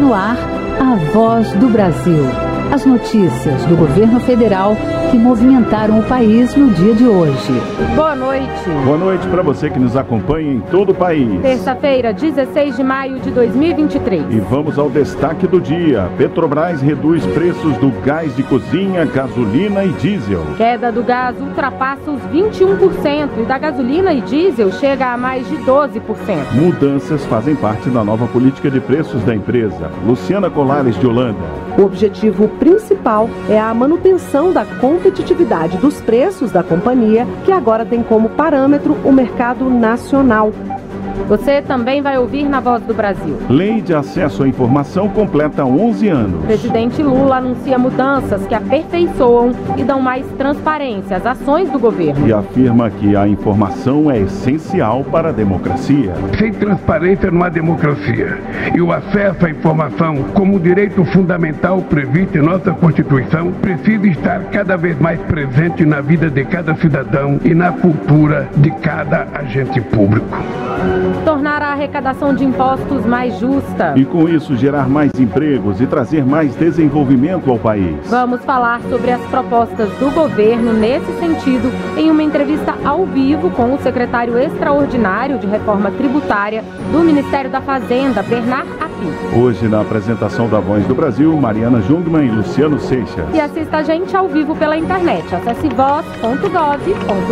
no ar, a Voz do Brasil. As notícias do governo federal que movimentaram o país no dia de hoje. Boa noite. Boa noite para você que nos acompanha em todo o país. Terça-feira, 16 de maio de 2023. E vamos ao destaque do dia. Petrobras reduz preços do gás de cozinha, gasolina e diesel. Queda do gás ultrapassa os 21% e da gasolina e diesel chega a mais de 12%. Mudanças fazem parte da nova política de preços da empresa. Luciana Colares de Holanda. O objetivo principal é a manutenção da competitividade dos preços da companhia, que agora tem como parâmetro o mercado nacional. Você também vai ouvir na Voz do Brasil. Lei de acesso à informação completa 11 anos. O presidente Lula anuncia mudanças que aperfeiçoam e dão mais transparência às ações do governo. E afirma que a informação é essencial para a democracia. Sem transparência não há democracia. E o acesso à informação, como direito fundamental previsto em nossa Constituição, precisa estar cada vez mais presente na vida de cada cidadão e na cultura de cada agente público. Tornar a arrecadação de impostos mais justa. E com isso gerar mais empregos e trazer mais desenvolvimento ao país. Vamos falar sobre as propostas do governo nesse sentido em uma entrevista ao vivo com o secretário extraordinário de Reforma Tributária do Ministério da Fazenda, Bernard Api. Hoje na apresentação da Voz do Brasil, Mariana Jungmann e Luciano Seixas. E assista a gente ao vivo pela internet. Acesse voz.gov.br.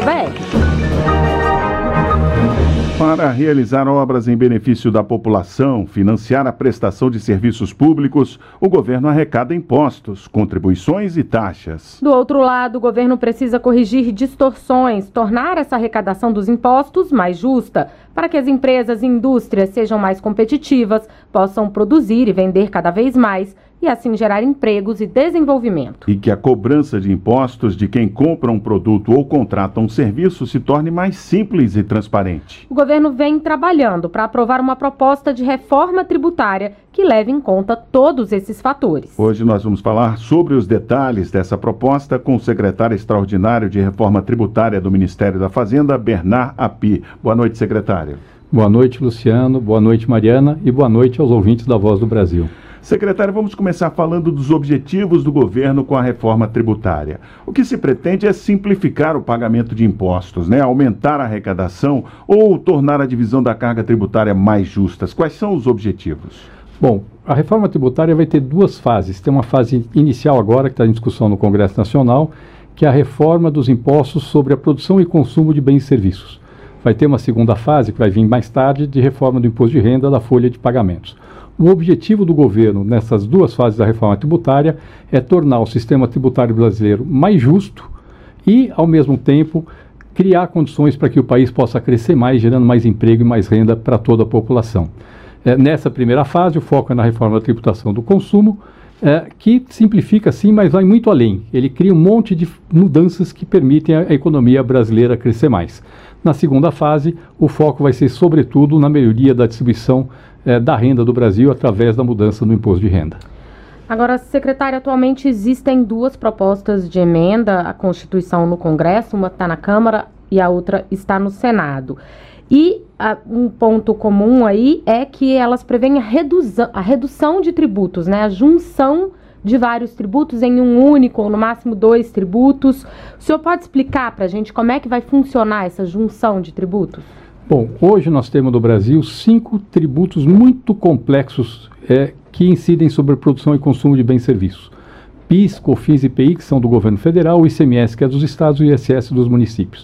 Para realizar obras em benefício da população, financiar a prestação de serviços públicos, o governo arrecada impostos, contribuições e taxas. Do outro lado, o governo precisa corrigir distorções, tornar essa arrecadação dos impostos mais justa, para que as empresas e indústrias sejam mais competitivas, possam produzir e vender cada vez mais, e assim gerar empregos e desenvolvimento. E que a cobrança de impostos de quem compra um produto ou contrata um serviço se torne mais simples e transparente. O governo vem trabalhando para aprovar uma proposta de reforma tributária que leve em conta todos esses fatores. Hoje nós vamos falar sobre os detalhes dessa proposta com o secretário extraordinário de Reforma Tributária do Ministério da Fazenda, Bernard Api. Boa noite, secretário. Boa noite, Luciano. Boa noite, Mariana. E boa noite aos ouvintes da Voz do Brasil. Secretário, vamos começar falando dos objetivos do governo com a reforma tributária. O que se pretende é simplificar o pagamento de impostos, né? Aumentar a arrecadação ou tornar a divisão da carga tributária mais justas. Quais são os objetivos? Bom, a reforma tributária vai ter duas fases. Tem uma fase inicial agora, que está em discussão no Congresso Nacional, que é a reforma dos impostos sobre a produção e consumo de bens e serviços. Vai ter uma segunda fase, que vai vir mais tarde, de reforma do imposto de renda da folha de pagamentos. O objetivo do governo nessas duas fases da reforma tributária é tornar o sistema tributário brasileiro mais justo e, ao mesmo tempo, criar condições para que o país possa crescer mais, gerando mais emprego e mais renda para toda a população. Nessa primeira fase, o foco é na reforma da tributação do consumo, que simplifica sim, mas vai muito além. Ele cria um monte de mudanças que permitem a economia brasileira crescer mais. Na segunda fase, o foco vai ser, sobretudo, na melhoria da distribuição da renda do Brasil através da mudança no imposto de renda. Agora, secretário, atualmente existem duas propostas de emenda à Constituição no Congresso, uma está na Câmara e a outra está no Senado. E um ponto comum aí é que elas prevêem a redução de tributos, né? A junção de vários tributos em um único ou no máximo 2 tributos. O senhor pode explicar para a gente como é que vai funcionar essa junção de tributos? Bom, hoje nós temos no Brasil 5 tributos muito complexos que incidem sobre a produção e consumo de bens e serviços. PIS, COFINS e IPI, que são do governo federal, o ICMS, que é dos estados, e o ISS dos municípios.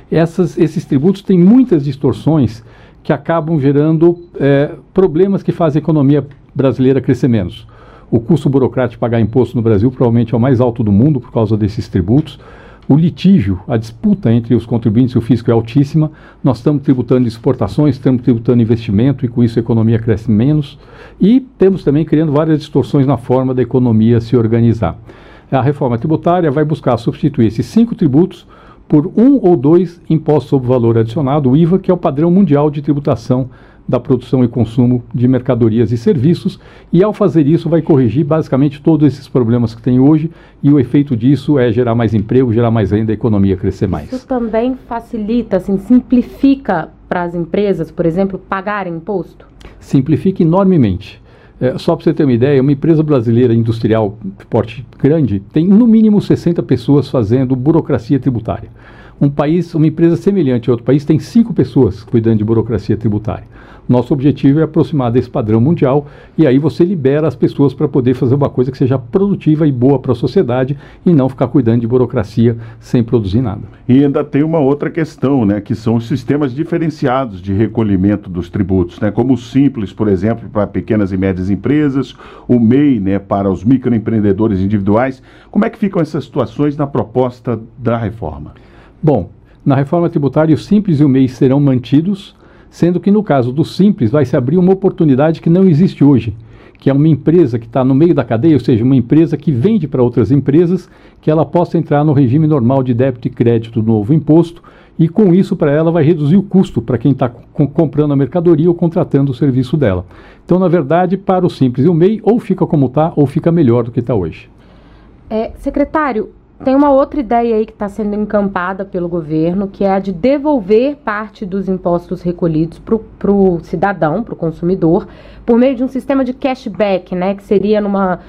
Esses tributos têm muitas distorções que acabam gerando problemas que fazem a economia brasileira crescer menos. O custo burocrático de pagar imposto no Brasil provavelmente é o mais alto do mundo por causa desses tributos. O litígio, a disputa entre os contribuintes e o fisco é altíssima. Nós estamos tributando exportações, estamos tributando investimento e com isso a economia cresce menos. E temos também criando várias distorções na forma da economia se organizar. A reforma tributária vai buscar substituir esses 5 tributos por 1 ou 2 impostos sobre valor adicionado, o IVA, que é o padrão mundial de tributação da produção e consumo de mercadorias e serviços, e ao fazer isso vai corrigir basicamente todos esses problemas que tem hoje, e o efeito disso é gerar mais emprego, gerar mais renda, a economia crescer mais. Isso também facilita, assim, simplifica para as empresas, por exemplo, pagarem imposto? Simplifica enormemente. Só para você ter uma ideia, uma empresa brasileira industrial de porte grande tem no mínimo 60 pessoas fazendo burocracia tributária. Uma empresa semelhante a outro país tem 5 pessoas cuidando de burocracia tributária. Nosso objetivo é aproximar desse padrão mundial e aí você libera as pessoas para poder fazer uma coisa que seja produtiva e boa para a sociedade e não ficar cuidando de burocracia sem produzir nada. E ainda tem uma outra questão, né, que são os sistemas diferenciados de recolhimento dos tributos, né, como o Simples, por exemplo, para pequenas e médias empresas, o MEI, né, para os microempreendedores individuais. Como é que ficam essas situações na proposta da reforma? Bom, na reforma tributária o Simples e o MEI serão mantidos, sendo que no caso do Simples vai se abrir uma oportunidade que não existe hoje, que é uma empresa que está no meio da cadeia, ou seja, uma empresa que vende para outras empresas, que ela possa entrar no regime normal de débito e crédito do novo imposto, e com isso para ela vai reduzir o custo para quem está comprando a mercadoria ou contratando o serviço dela. Então, na verdade, para o Simples e o MEI, ou fica como está, ou fica melhor do que está hoje. Secretário, tem uma outra ideia aí que está sendo encampada pelo governo, que é a de devolver parte dos impostos recolhidos para o cidadão, para o consumidor, por meio de um sistema de cashback, né, que seria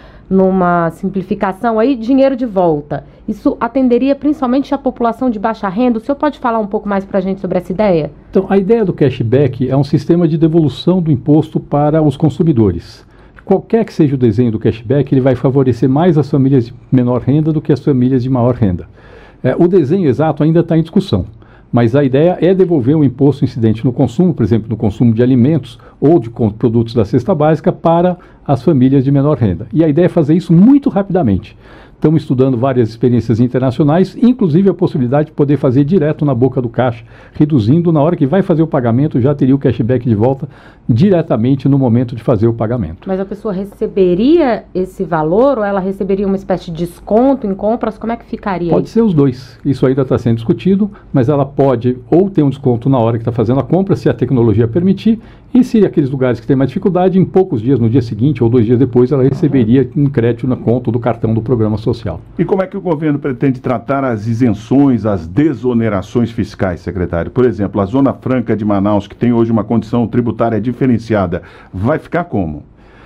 numa simplificação aí, dinheiro de volta. Isso atenderia principalmente a população de baixa renda. O senhor pode falar um pouco mais para a gente sobre essa ideia? Então, a ideia do cashback é um sistema de devolução do imposto para os consumidores. Qualquer que seja o desenho do cashback, ele vai favorecer mais as famílias de menor renda do que as famílias de maior renda. O desenho exato ainda está em discussão, mas a ideia é devolver um imposto incidente no consumo, por exemplo, no consumo de alimentos ou de produtos da cesta básica para as famílias de menor renda. E a ideia é fazer isso muito rapidamente. Estamos estudando várias experiências internacionais, inclusive a possibilidade de poder fazer direto na boca do caixa, reduzindo, na hora que vai fazer o pagamento, já teria o cashback de volta diretamente no momento de fazer o pagamento. Mas a pessoa receberia esse valor ou ela receberia uma espécie de desconto em compras? Como é que ficaria? Pode ser os dois. Isso ainda está sendo discutido, mas ela pode ou ter um desconto na hora que está fazendo a compra, se a tecnologia permitir, e se aqueles lugares que têm mais dificuldade, em poucos dias, no dia seguinte ou 2 dias depois, ela receberia um crédito na conta do cartão do programa social. E como é que o governo pretende tratar as isenções, as desonerações fiscais, secretário? Por exemplo, a Zona Franca de Manaus, que tem hoje uma condição tributária diferenciada, vai ficar como?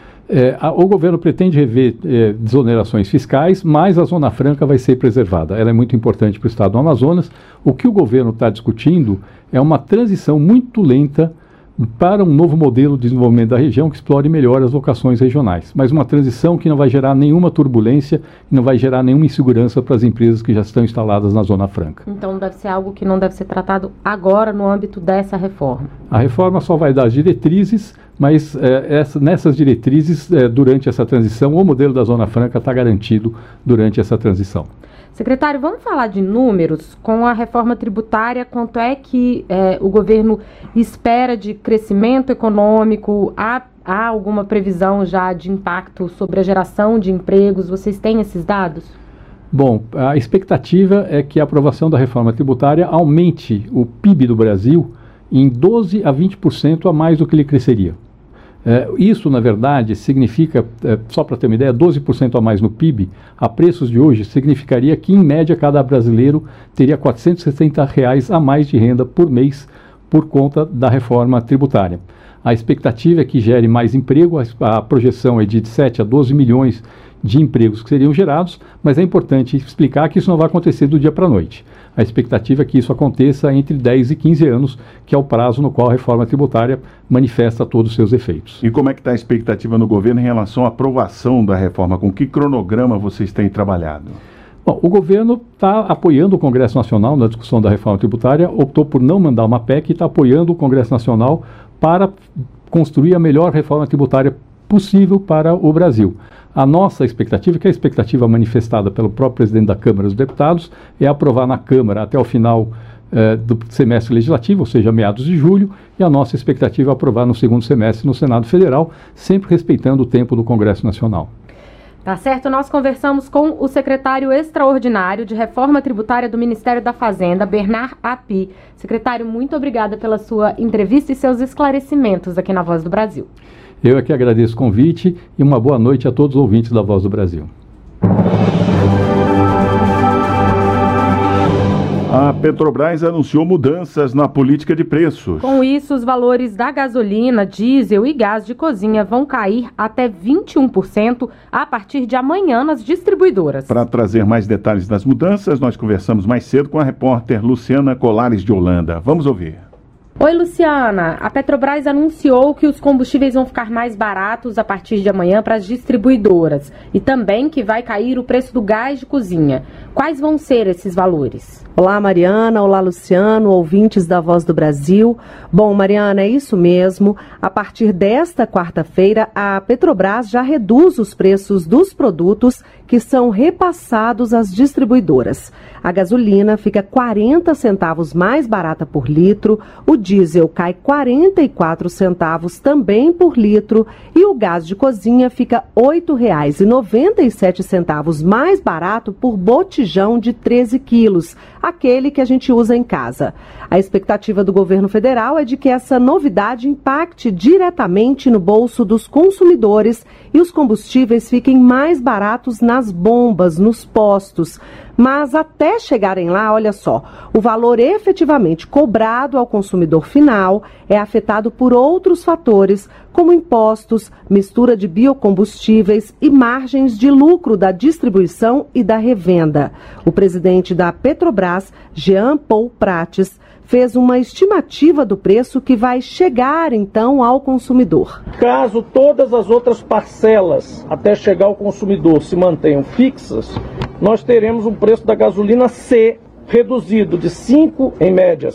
O governo pretende rever desonerações fiscais, mas a Zona Franca vai ser preservada. Ela é muito importante para o estado do Amazonas. O que o governo está discutindo é uma transição muito lenta para um novo modelo de desenvolvimento da região que explore melhor as vocações regionais, mas uma transição que não vai gerar nenhuma turbulência e não vai gerar nenhuma insegurança para as empresas que já estão instaladas na Zona Franca. Então deve ser algo que não deve ser tratado agora no âmbito dessa reforma. A reforma só vai dar as diretrizes, mas nessas diretrizes, durante essa transição, o modelo da Zona Franca está garantido durante essa transição. Secretário, vamos falar de números. Com a reforma tributária, quanto é que o governo espera de crescimento econômico? Há alguma previsão já de impacto sobre a geração de empregos? Vocês têm esses dados? Bom, a expectativa é que a aprovação da reforma tributária aumente o PIB do Brasil em 12% a 20% a mais do que ele cresceria. Isso, na verdade, significa, só para ter uma ideia, 12% a mais no PIB, a preços de hoje, significaria que, em média, cada brasileiro teria R$ 460 a mais de renda por mês por conta da reforma tributária. A expectativa é que gere mais emprego, a projeção é de 7 a 12 milhões de empregos que seriam gerados, mas é importante explicar que isso não vai acontecer do dia para a noite. A expectativa é que isso aconteça entre 10 e 15 anos, que é o prazo no qual a reforma tributária manifesta todos os seus efeitos. E como é que está a expectativa no governo em relação à aprovação da reforma? Com que cronograma vocês têm trabalhado? Bom, o governo está apoiando o Congresso Nacional na discussão da reforma tributária, optou por não mandar uma PEC e está apoiando o Congresso Nacional para construir a melhor reforma tributária possível para o Brasil. A nossa expectativa, que é a expectativa manifestada pelo próprio presidente da Câmara dos Deputados, é aprovar na Câmara até o final do semestre legislativo, ou seja, meados de julho, e a nossa expectativa é aprovar no segundo semestre no Senado Federal, sempre respeitando o tempo do Congresso Nacional. Tá certo, nós conversamos com o secretário extraordinário de Reforma Tributária do Ministério da Fazenda, Bernard Api. Secretário, muito obrigada pela sua entrevista e seus esclarecimentos aqui na Voz do Brasil. Eu é que agradeço o convite e uma boa noite a todos os ouvintes da Voz do Brasil. A Petrobras anunciou mudanças na política de preços. Com isso, os valores da gasolina, diesel e gás de cozinha vão cair até 21% a partir de amanhã nas distribuidoras. Para trazer mais detalhes das mudanças, nós conversamos mais cedo com a repórter Luciana Colares de Holanda. Vamos ouvir. Oi, Luciana. A Petrobras anunciou que os combustíveis vão ficar mais baratos a partir de amanhã para as distribuidoras e também que vai cair o preço do gás de cozinha. Quais vão ser esses valores? Olá, Mariana. Olá, Luciano, ouvintes da Voz do Brasil. Bom, Mariana, é isso mesmo. A partir desta quarta-feira, a Petrobras já reduz os preços dos produtos que são repassados às distribuidoras. A gasolina fica 40 centavos mais barata por litro, o diesel cai 44 centavos também por litro e o gás de cozinha fica R$ 8,97 mais barato por botijão de 13 quilos, aquele que a gente usa em casa. A expectativa do governo federal é de que essa novidade impacte diretamente no bolso dos consumidores e os combustíveis fiquem mais baratos nas bombas, nos postos. Mas até chegarem lá, olha só, o valor efetivamente cobrado ao consumidor final é afetado por outros fatores, como impostos, mistura de biocombustíveis e margens de lucro da distribuição e da revenda. O presidente da Petrobras, Jean Paul Prates, fez uma estimativa do preço que vai chegar, então, ao consumidor. Caso todas as outras parcelas até chegar ao consumidor se mantenham fixas, nós teremos um preço da gasolina C reduzido de em média,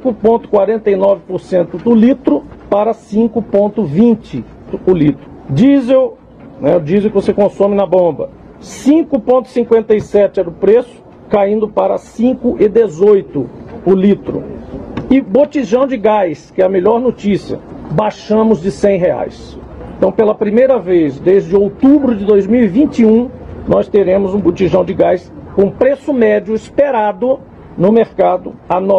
5,49% do litro para 5,20% o litro. Diesel, o diesel que você consome na bomba, 5,57 era o preço, caindo para 5,18 o litro. E botijão de gás, que é a melhor notícia, baixamos de R$100. Então, pela primeira vez, desde outubro de 2021, nós teremos um botijão de gás com preço médio esperado no mercado a R$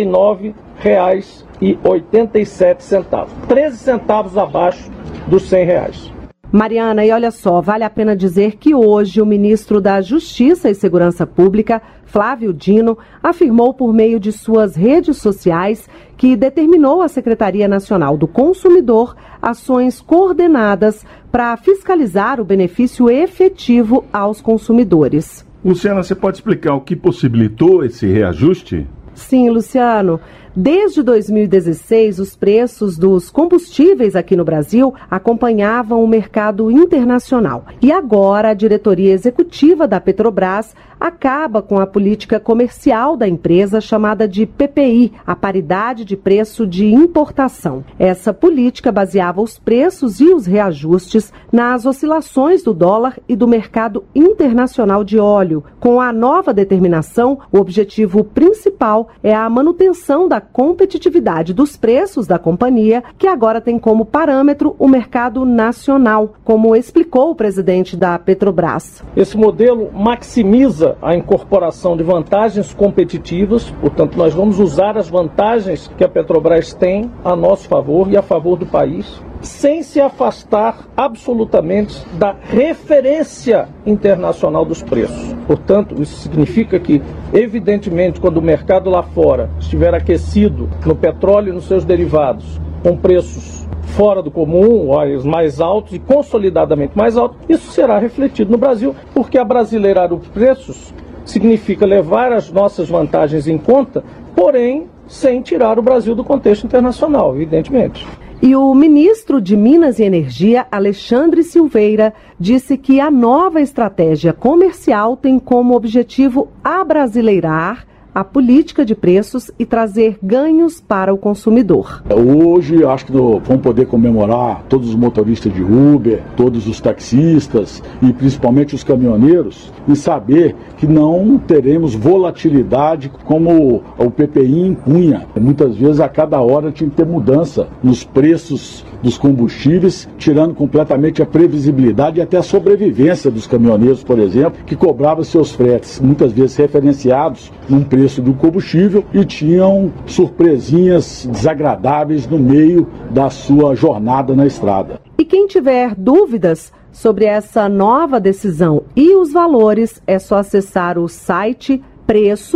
99,87, 13 centavos abaixo dos R$100. Mariana, e olha só, vale a pena dizer que hoje o ministro da Justiça e Segurança Pública, Flávio Dino, afirmou por meio de suas redes sociais que determinou à Secretaria Nacional do Consumidor ações coordenadas para fiscalizar o benefício efetivo aos consumidores. Luciana, você pode explicar o que possibilitou esse reajuste? Sim, Luciano. Desde 2016, os preços dos combustíveis aqui no Brasil acompanhavam o mercado internacional. E agora a diretoria executiva da Petrobras acaba com a política comercial da empresa chamada de PPI, a paridade de preço de importação. Essa política baseava os preços e os reajustes nas oscilações do dólar e do mercado internacional de óleo. Com a nova determinação, o objetivo principal é a manutenção da competitividade dos preços da companhia, que agora tem como parâmetro o mercado nacional, como explicou o presidente da Petrobras. Esse modelo maximiza a incorporação de vantagens competitivas, portanto, nós vamos usar as vantagens que a Petrobras tem a nosso favor e a favor do país, sem se afastar absolutamente da referência internacional dos preços. Portanto, isso significa que, evidentemente, quando o mercado lá fora estiver aquecido no petróleo e nos seus derivados, com preços fora do comum, os mais altos e consolidadamente mais altos, isso será refletido no Brasil, porque abrasileirar os preços significa levar as nossas vantagens em conta, porém, sem tirar o Brasil do contexto internacional, evidentemente. E o ministro de Minas e Energia, Alexandre Silveira, disse que a nova estratégia comercial tem como objetivo abrasileirar a política de preços e trazer ganhos para o consumidor. Hoje, acho que vamos poder comemorar todos os motoristas de Uber, todos os taxistas e principalmente os caminhoneiros, e saber que não teremos volatilidade como o PPI impunha. Muitas vezes, a cada hora, tinha que ter mudança nos preços dos combustíveis, tirando completamente a previsibilidade e até a sobrevivência dos caminhoneiros, por exemplo, que cobravam seus fretes, muitas vezes referenciados num preço do combustível e tinham surpresinhas desagradáveis no meio da sua jornada na estrada. E quem tiver dúvidas sobre essa nova decisão e os valores, é só acessar o site preços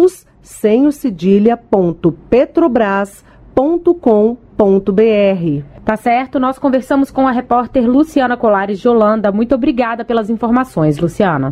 sem o cedilha.petrobras.com.br. Tá certo, nós conversamos com a repórter Luciana Colares de Holanda. Muito obrigada pelas informações, Luciana.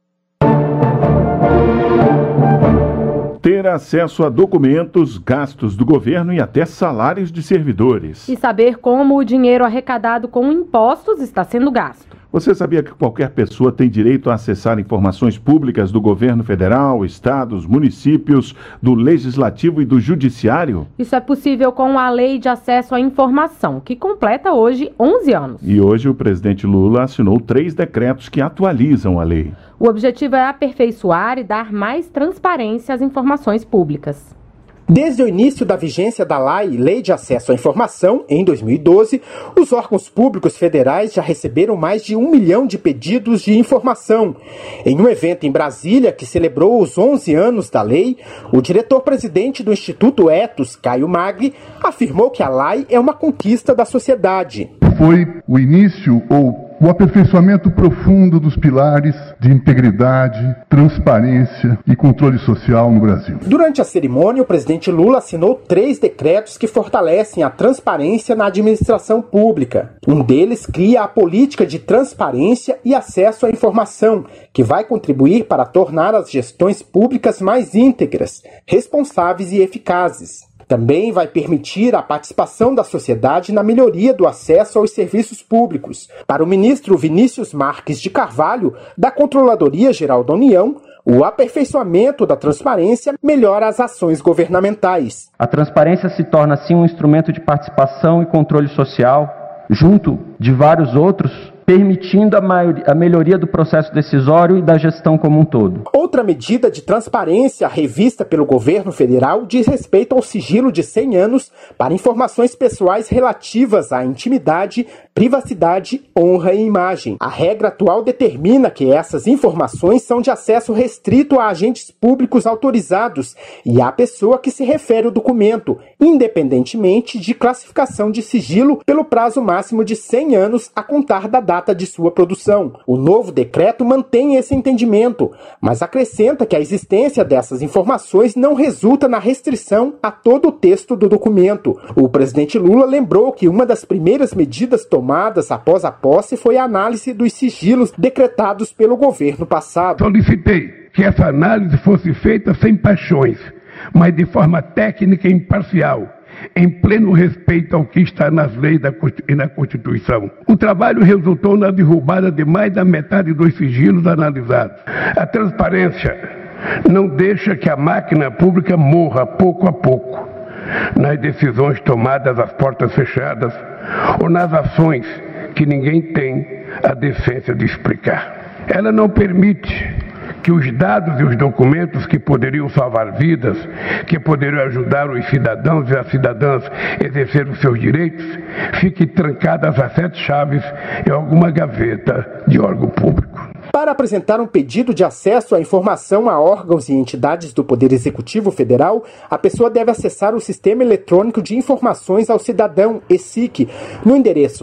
Ter acesso a documentos, gastos do governo e até salários de servidores. E saber como o dinheiro arrecadado com impostos está sendo gasto. Você sabia que qualquer pessoa tem direito a acessar informações públicas do governo federal, estados, municípios, do legislativo e do judiciário? Isso é possível com a Lei de Acesso à Informação, que completa hoje 11 anos. E hoje o presidente Lula assinou 3 decretos que atualizam a lei. O objetivo é aperfeiçoar e dar mais transparência às informações públicas. Desde o início da vigência da Lei de Acesso à Informação, em 2012, os órgãos públicos federais já receberam mais de 1 milhão de pedidos de informação. Em um evento em Brasília, que celebrou os 11 anos da lei, o diretor-presidente do Instituto Ethos, Caio Magri, afirmou que a lei é uma conquista da sociedade. Foi o início ou o aperfeiçoamento profundo dos pilares de integridade, transparência e controle social no Brasil. Durante a cerimônia, o presidente Lula assinou 3 decretos que fortalecem a transparência na administração pública. Um deles cria a política de transparência e acesso à informação, que vai contribuir para tornar as gestões públicas mais íntegras, responsáveis e eficazes. Também vai permitir a participação da sociedade na melhoria do acesso aos serviços públicos. Para o ministro Vinícius Marques de Carvalho, da Controladoria Geral da União, o aperfeiçoamento da transparência melhora as ações governamentais. A transparência se torna, assim, um instrumento de participação e controle social, junto de vários outros, permitindo a melhoria do processo decisório e da gestão como um todo. Outra medida de transparência revista pelo governo federal diz respeito ao sigilo de 100 anos para informações pessoais relativas à intimidade, privacidade, honra e imagem. A regra atual determina que essas informações são de acesso restrito a agentes públicos autorizados e à pessoa que se refere ao documento, independentemente de classificação de sigilo pelo prazo máximo de 100 anos a contar da data de sua produção. O novo decreto mantém esse entendimento, mas acrescenta que a existência dessas informações não resulta na restrição a todo o texto do documento. O presidente Lula lembrou que uma das primeiras medidas tomadas após a posse foi a análise dos sigilos decretados pelo governo passado. Solicitei que essa análise fosse feita sem paixões, mas de forma técnica e imparcial, em pleno respeito ao que está nas leis e na Constituição. O trabalho resultou na derrubada de mais da metade dos sigilos analisados. A transparência não deixa que a máquina pública morra pouco a pouco, nas decisões tomadas às portas fechadas ou nas ações que ninguém tem a decência de explicar. Ela não permite que os dados e os documentos que poderiam salvar vidas, que poderiam ajudar os cidadãos e as cidadãs a exercer os seus direitos, fiquem trancadas a 7 chaves em alguma gaveta de órgão público. Para apresentar um pedido de acesso à informação a órgãos e entidades do Poder Executivo Federal, a pessoa deve acessar o Sistema Eletrônico de Informações ao Cidadão, ESIC, no endereço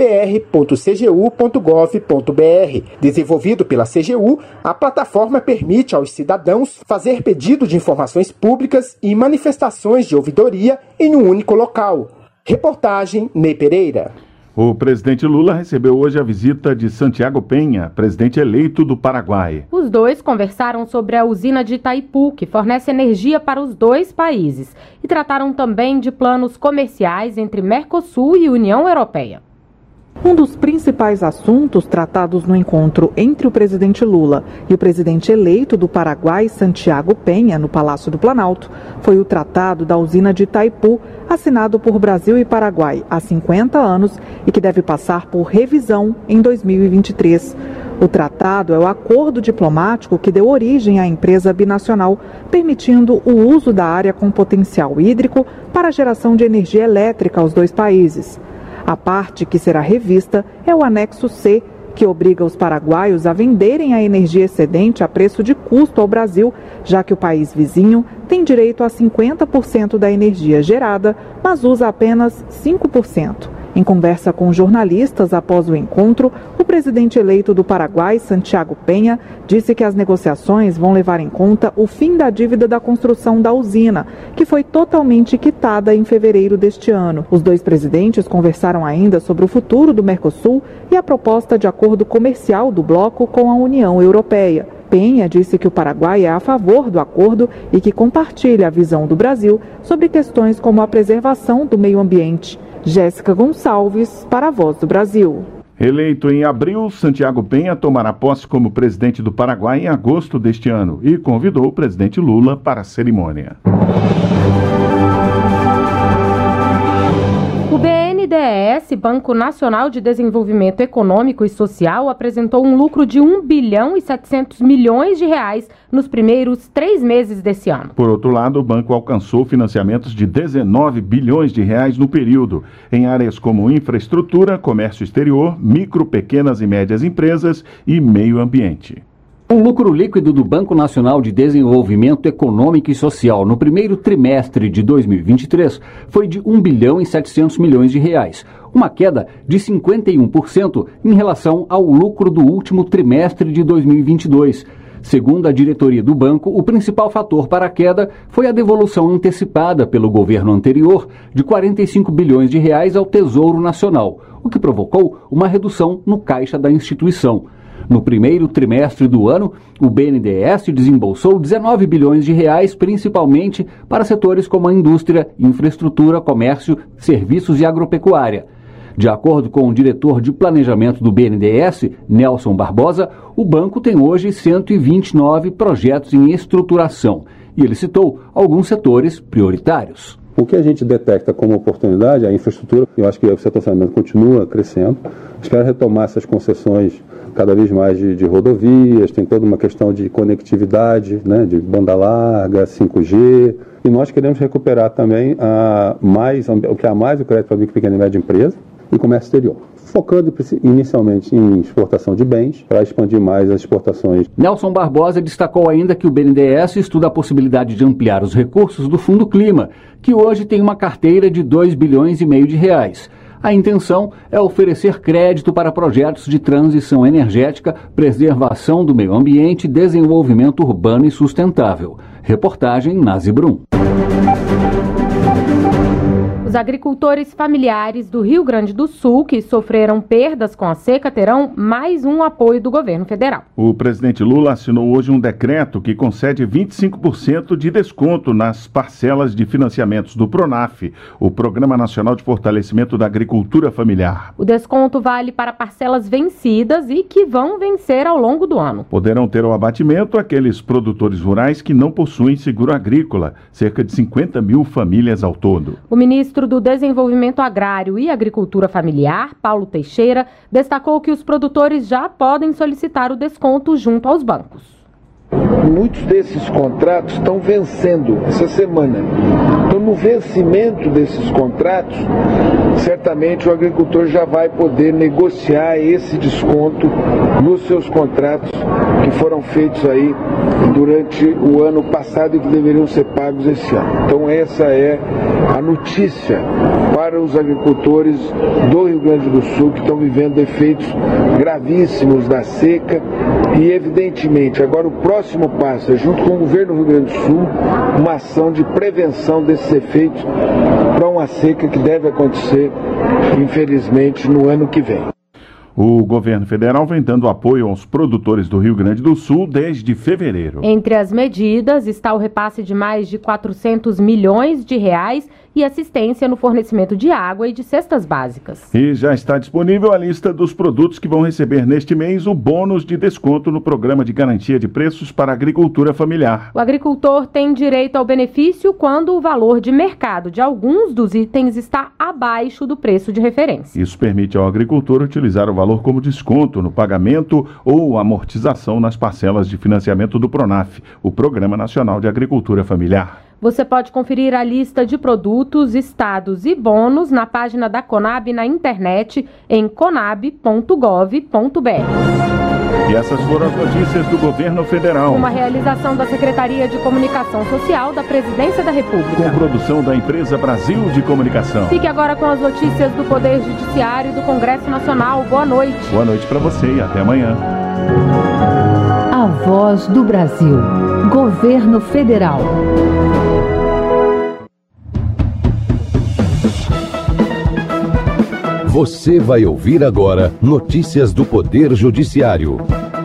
falabr.cgu.gov.br. Desenvolvido pela CGU, a plataforma permite aos cidadãos fazer pedido de informações públicas e manifestações de ouvidoria em um único local. Reportagem Ney Pereira. O presidente Lula recebeu hoje a visita de Santiago Penha, presidente eleito do Paraguai. Os dois conversaram sobre a usina de Itaipu, que fornece energia para os 2 países, e trataram também de planos comerciais entre Mercosul e União Europeia. Um dos principais assuntos tratados no encontro entre o presidente Lula e o presidente eleito do Paraguai, Santiago Penha, no Palácio do Planalto, foi o Tratado da Usina de Itaipu, assinado por Brasil e Paraguai há 50 anos e que deve passar por revisão em 2023. O tratado é o acordo diplomático que deu origem à empresa binacional, permitindo o uso da área com potencial hídrico para a geração de energia elétrica aos 2 países. A parte que será revista é o anexo C, que obriga os paraguaios a venderem a energia excedente a preço de custo ao Brasil, já que o país vizinho tem direito a 50% da energia gerada, mas usa apenas 5%. Em conversa com jornalistas após o encontro, o presidente eleito do Paraguai, Santiago Penha, disse que as negociações vão levar em conta o fim da dívida da construção da usina, que foi totalmente quitada em fevereiro deste ano. Os dois presidentes conversaram ainda sobre o futuro do Mercosul e a proposta de acordo comercial do bloco com a União Europeia. Penha disse que o Paraguai é a favor do acordo e que compartilha a visão do Brasil sobre questões como a preservação do meio ambiente. Jéssica Gonçalves, para a Voz do Brasil. Eleito em abril, Santiago Penha tomará posse como presidente do Paraguai em agosto deste ano e convidou o presidente Lula para a cerimônia. O BNDES, Banco Nacional de Desenvolvimento Econômico e Social, apresentou um lucro de 1 bilhão e 700 milhões de reais nos primeiros 3 meses desse ano. Por outro lado, o banco alcançou financiamentos de 19 bilhões de reais no período, em áreas como infraestrutura, comércio exterior, micro, pequenas e médias empresas e meio ambiente. O lucro líquido do Banco Nacional de Desenvolvimento Econômico e Social no primeiro trimestre de 2023 foi de 1 bilhão e 700 milhões de reais, uma queda de 51% em relação ao lucro do último trimestre de 2022. Segundo a diretoria do banco, o principal fator para a queda foi a devolução antecipada pelo governo anterior de 45 bilhões de reais ao Tesouro Nacional, o que provocou uma redução no caixa da instituição. No primeiro trimestre do ano, o BNDES desembolsou 19 bilhões de reais, principalmente para setores como a indústria, infraestrutura, comércio, serviços e agropecuária. De acordo com o diretor de planejamento do BNDES, Nelson Barbosa, o banco tem hoje 129 projetos em estruturação e ele citou alguns setores prioritários. O que a gente detecta como oportunidade é a infraestrutura. Eu acho que o setor de saneamento continua crescendo. Espero retomar essas concessões cada vez mais de rodovias, tem toda uma questão de conectividade, né, de banda larga, 5G. E nós queremos recuperar também o que há mais o crédito para micro, pequena e média empresa e comércio exterior, focando inicialmente em exportação de bens, para expandir mais as exportações. Nelson Barbosa destacou ainda que o BNDES estuda a possibilidade de ampliar os recursos do Fundo Clima, que hoje tem uma carteira de 2 bilhões e meio de reais. A intenção é oferecer crédito para projetos de transição energética, preservação do meio ambiente e desenvolvimento urbano e sustentável. Reportagem Nazi Brum. Os agricultores familiares do Rio Grande do Sul, que sofreram perdas com a seca, terão mais um apoio do governo federal. O presidente Lula assinou hoje um decreto que concede 25% de desconto nas parcelas de financiamentos do PRONAF, o Programa Nacional de Fortalecimento da Agricultura Familiar. O desconto vale para parcelas vencidas e que vão vencer ao longo do ano. Poderão ter o abatimento aqueles produtores rurais que não possuem seguro agrícola, cerca de 50 mil famílias ao todo. O ministro do Desenvolvimento Agrário e Agricultura Familiar, Paulo Teixeira, destacou que os produtores já podem solicitar o desconto junto aos bancos. Muitos desses contratos estão vencendo essa semana. Então, no vencimento desses contratos, certamente o agricultor já vai poder negociar esse desconto nos seus contratos que foram feitos aí durante o ano passado e que deveriam ser pagos esse ano. Então, essa é a notícia para os agricultores do Rio Grande do Sul que estão vivendo efeitos gravíssimos da seca e, evidentemente, agora o próximo passo é, junto com o governo do Rio Grande do Sul, uma ação de prevenção desses efeitos para uma seca que deve acontecer, infelizmente, no ano que vem. O governo federal vem dando apoio aos produtores do Rio Grande do Sul desde fevereiro. Entre as medidas está o repasse de mais de 400 milhões de reais e assistência no fornecimento de água e de cestas básicas. E já está disponível a lista dos produtos que vão receber neste mês o bônus de desconto no Programa de Garantia de Preços para a Agricultura Familiar. O agricultor tem direito ao benefício quando o valor de mercado de alguns dos itens está abaixo do preço de referência. Isso permite ao agricultor utilizar o valor como desconto no pagamento ou amortização nas parcelas de financiamento do PRONAF, o Programa Nacional de Agricultura Familiar. Você pode conferir a lista de produtos, estados e bônus na página da Conab na internet em conab.gov.br. E essas foram as notícias do Governo Federal. Uma realização da Secretaria de Comunicação Social da Presidência da República. Com produção da Empresa Brasil de Comunicação. Fique agora com as notícias do Poder Judiciário e do Congresso Nacional. Boa noite. Boa noite para você e até amanhã. A Voz do Brasil. Governo Federal. Você vai ouvir agora notícias do Poder Judiciário.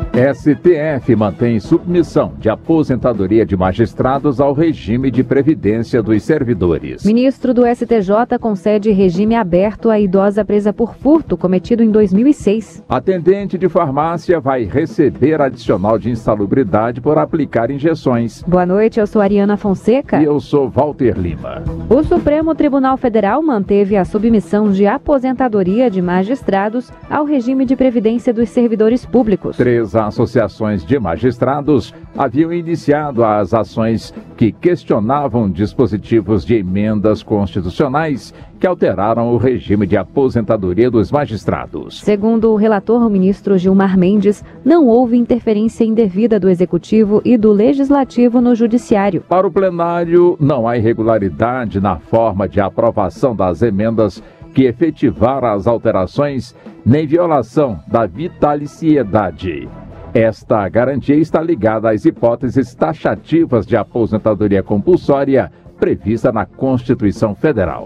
STF mantém submissão de aposentadoria de magistrados ao regime de previdência dos servidores. Ministro do STJ concede regime aberto à idosa presa por furto cometido em 2006. Atendente de farmácia vai receber adicional de insalubridade por aplicar injeções. Boa noite, eu sou Ariana Fonseca. E eu sou Walter Lima. O Supremo Tribunal Federal manteve a submissão de aposentadoria de magistrados ao regime de previdência dos servidores públicos. 3 associações de magistrados haviam iniciado as ações que questionavam dispositivos de emendas constitucionais que alteraram o regime de aposentadoria dos magistrados. Segundo o relator, o ministro Gilmar Mendes, não houve interferência indevida do Executivo e do Legislativo no Judiciário. Para o plenário, não há irregularidade na forma de aprovação das emendas que efetivaram as alterações, nem violação da vitaliciedade. Esta garantia está ligada às hipóteses taxativas de aposentadoria compulsória prevista na Constituição Federal.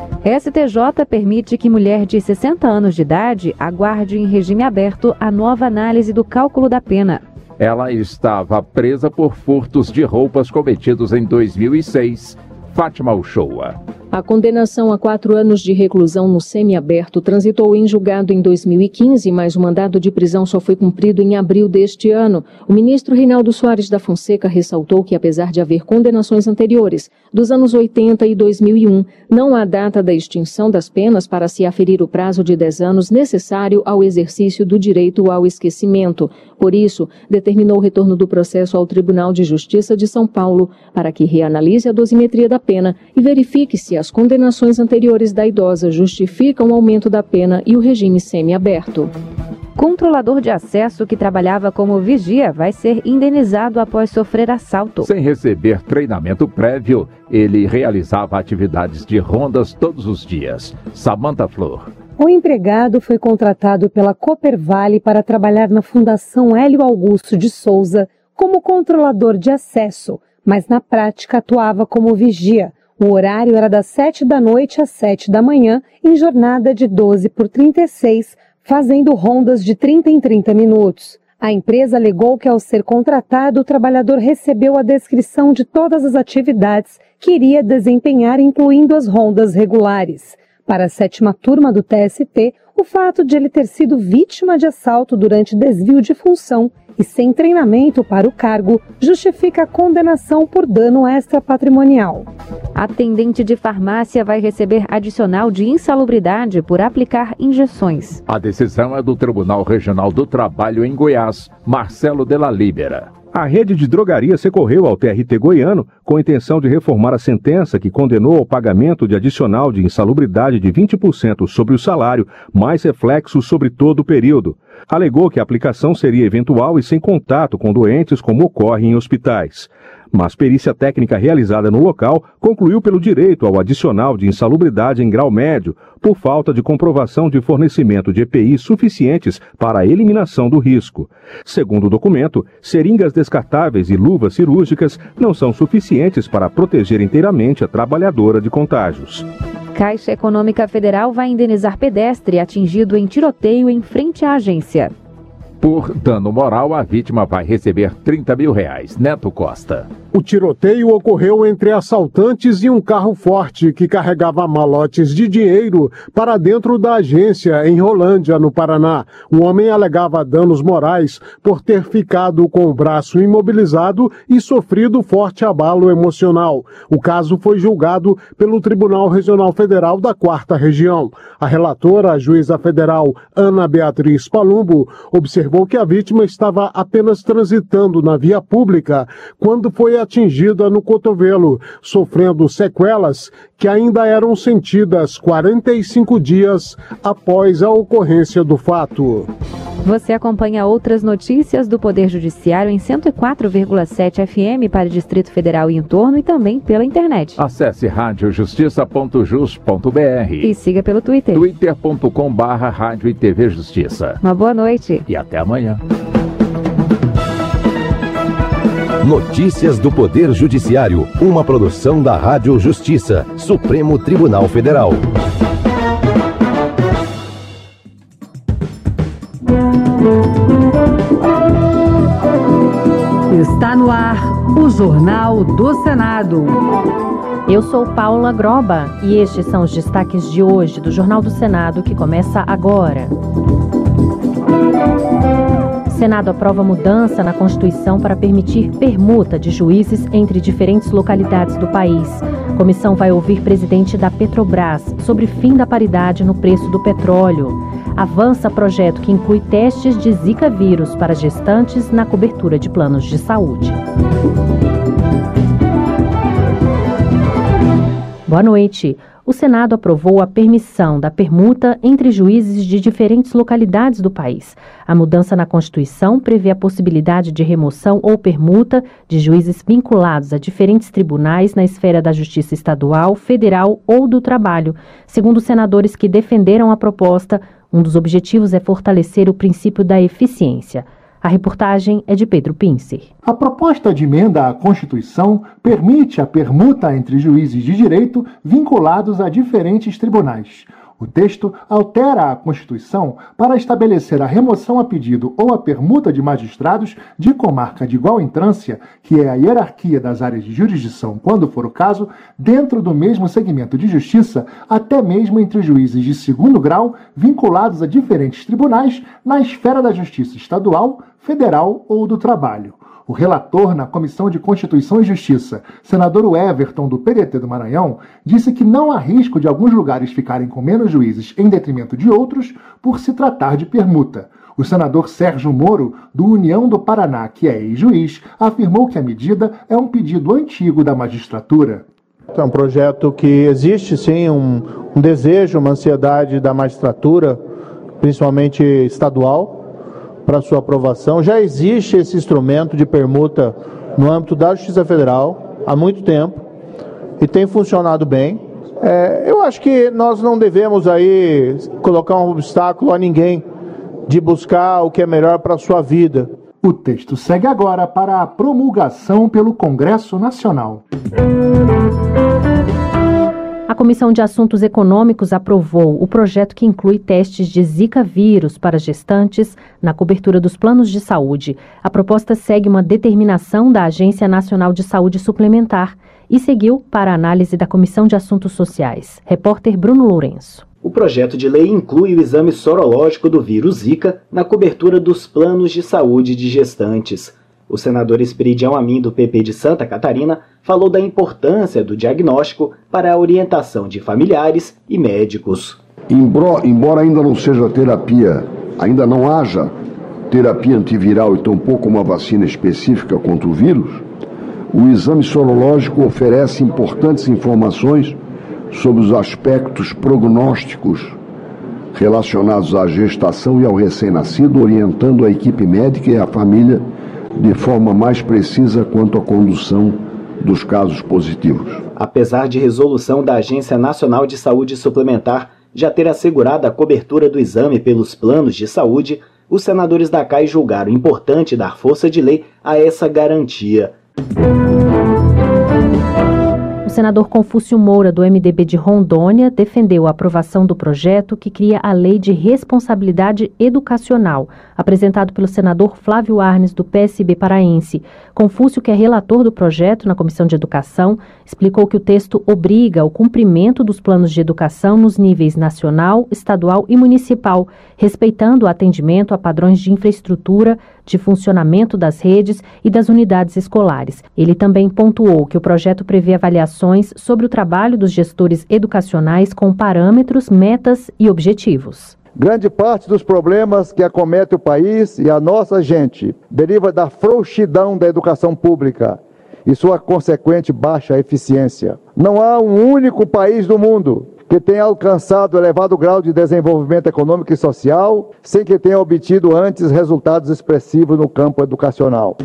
STJ permite que mulher de 60 anos de idade aguarde em regime aberto a nova análise do cálculo da pena. Ela estava presa por furtos de roupas cometidos em 2006. Fátima Uchoa. A condenação a 4 anos de reclusão no semiaberto transitou em julgado em 2015, mas o mandado de prisão só foi cumprido em abril deste ano. O ministro Reinaldo Soares da Fonseca ressaltou que, apesar de haver condenações anteriores, dos anos 80 e 2001, não há data da extinção das penas para se aferir o prazo de 10 anos necessário ao exercício do direito ao esquecimento. Por isso, determinou o retorno do processo ao Tribunal de Justiça de São Paulo para que reanalise a dosimetria da pena e verifique se as condenações anteriores da idosa justificam o aumento da pena e o regime semiaberto. Controlador de acesso que trabalhava como vigia vai ser indenizado após sofrer assalto. Sem receber treinamento prévio, ele realizava atividades de rondas todos os dias. Samantha Flor. O empregado foi contratado pela Coopervale para trabalhar na Fundação Hélio Augusto de Souza como controlador de acesso, mas na prática atuava como vigia. O horário era das 7 da noite às 7 da manhã, em jornada de 12 por 36, fazendo rondas de 30 em 30 minutos. A empresa alegou que, ao ser contratado, o trabalhador recebeu a descrição de todas as atividades que iria desempenhar, incluindo as rondas regulares. Para a 7ª turma do TST, o fato de ele ter sido vítima de assalto durante desvio de função e sem treinamento para o cargo justifica a condenação por dano extrapatrimonial. Atendente de farmácia vai receber adicional de insalubridade por aplicar injeções. A decisão é do Tribunal Regional do Trabalho em Goiás, Marcelo de la Libera. A rede de drogarias recorreu ao TRT goiano com a intenção de reformar a sentença que condenou ao pagamento de adicional de insalubridade de 20% sobre o salário, mais reflexo sobre todo o período. Alegou que a aplicação seria eventual e sem contato com doentes, como ocorre em hospitais. Mas perícia técnica realizada no local concluiu pelo direito ao adicional de insalubridade em grau médio, por falta de comprovação de fornecimento de EPIs suficientes para a eliminação do risco. Segundo o documento, seringas descartáveis e luvas cirúrgicas não são suficientes para proteger inteiramente a trabalhadora de contágios. Caixa Econômica Federal vai indenizar pedestre atingido em tiroteio em frente à agência. Por dano moral, a vítima vai receber R$30 mil. Neto Costa. O tiroteio ocorreu entre assaltantes e um carro forte que carregava malotes de dinheiro para dentro da agência em Rolândia, no Paraná. O homem alegava danos morais por ter ficado com o braço imobilizado e sofrido forte abalo emocional. O caso foi julgado pelo Tribunal Regional Federal da 4ª Região. A relatora, a juíza federal Ana Beatriz Palumbo, observou que a vítima estava apenas transitando na via pública quando foi atingida no cotovelo, sofrendo sequelas que ainda eram sentidas 45 dias após a ocorrência do fato. Você acompanha outras notícias do Poder Judiciário em 104,7 FM para o Distrito Federal e entorno e também pela internet. Acesse radiojustiça.jus.br e siga pelo Twitter. twitter.com/rádio e TV Justiça. Uma boa noite. E até amanhã. Notícias do Poder Judiciário, uma produção da Rádio Justiça, Supremo Tribunal Federal. Está no ar o Jornal do Senado. Eu sou Paula Groba e estes são os destaques de hoje do Jornal do Senado que começa agora. O Senado aprova mudança na Constituição para permitir permuta de juízes entre diferentes localidades do país. A comissão vai ouvir presidente da Petrobras sobre fim da paridade no preço do petróleo. Avança projeto que inclui testes de Zika vírus para gestantes na cobertura de planos de saúde. Boa noite. O Senado aprovou a permissão da permuta entre juízes de diferentes localidades do país. A mudança na Constituição prevê a possibilidade de remoção ou permuta de juízes vinculados a diferentes tribunais na esfera da Justiça Estadual, Federal ou do Trabalho. Segundo os senadores que defenderam a proposta, um dos objetivos é fortalecer o princípio da eficiência. A reportagem é de Pedro Pincer. A proposta de emenda à Constituição permite a permuta entre juízes de direito vinculados a diferentes tribunais. O texto altera a Constituição para estabelecer a remoção a pedido ou a permuta de magistrados de comarca de igual entrância, que é a hierarquia das áreas de jurisdição, quando for o caso, dentro do mesmo segmento de justiça, até mesmo entre juízes de segundo grau vinculados a diferentes tribunais na esfera da justiça estadual, federal ou do trabalho. O relator na Comissão de Constituição e Justiça, senador Everton, do PDT do Maranhão, disse que não há risco de alguns lugares ficarem com menos juízes em detrimento de outros por se tratar de permuta. O senador Sérgio Moro, do União do Paraná, que é ex-juiz, afirmou que a medida é um pedido antigo da magistratura. É um projeto que existe, sim, um desejo, uma ansiedade da magistratura, principalmente estadual, para sua aprovação. Já existe esse instrumento de permuta no âmbito da Justiça Federal há muito tempo e tem funcionado bem. Eu acho que nós não devemos aí colocar um obstáculo a ninguém de buscar o que é melhor para a sua vida. O texto segue agora para a promulgação pelo Congresso Nacional. A Comissão de Assuntos Econômicos aprovou o projeto que inclui testes de Zika vírus para gestantes na cobertura dos planos de saúde. A proposta segue uma determinação da Agência Nacional de Saúde Suplementar e seguiu para a análise da Comissão de Assuntos Sociais. Repórter Bruno Lourenço. O projeto de lei inclui o exame sorológico do vírus Zika na cobertura dos planos de saúde de gestantes. O senador Esperidião Amin, do PP de Santa Catarina, falou da importância do diagnóstico para a orientação de familiares e médicos. Embora ainda não seja terapia, ainda não haja terapia antiviral e tampouco uma vacina específica contra o vírus, o exame sorológico oferece importantes informações sobre os aspectos prognósticos relacionados à gestação e ao recém-nascido, orientando a equipe médica e a família de forma mais precisa quanto à condução dos casos positivos. Apesar de resolução da Agência Nacional de Saúde Suplementar já ter assegurado a cobertura do exame pelos planos de saúde, os senadores da CAI julgaram importante dar força de lei a essa garantia. O senador Confúcio Moura, do MDB de Rondônia, defendeu a aprovação do projeto que cria a Lei de Responsabilidade Educacional, apresentado pelo senador Flávio Arnes, do PSB paraense. Confúcio, que é relator do projeto na Comissão de Educação, explicou que o texto obriga o cumprimento dos planos de educação nos níveis nacional, estadual e municipal, respeitando o atendimento a padrões de infraestrutura, de funcionamento das redes e das unidades escolares. Ele também pontuou que o projeto prevê avaliações sobre o trabalho dos gestores educacionais com parâmetros, metas e objetivos. Grande parte dos problemas que acometem o país e a nossa gente deriva da frouxidão da educação pública e sua consequente baixa eficiência. Não há um único país do mundo que tenha alcançado elevado grau de desenvolvimento econômico e social, sem que tenha obtido antes resultados expressivos no campo educacional.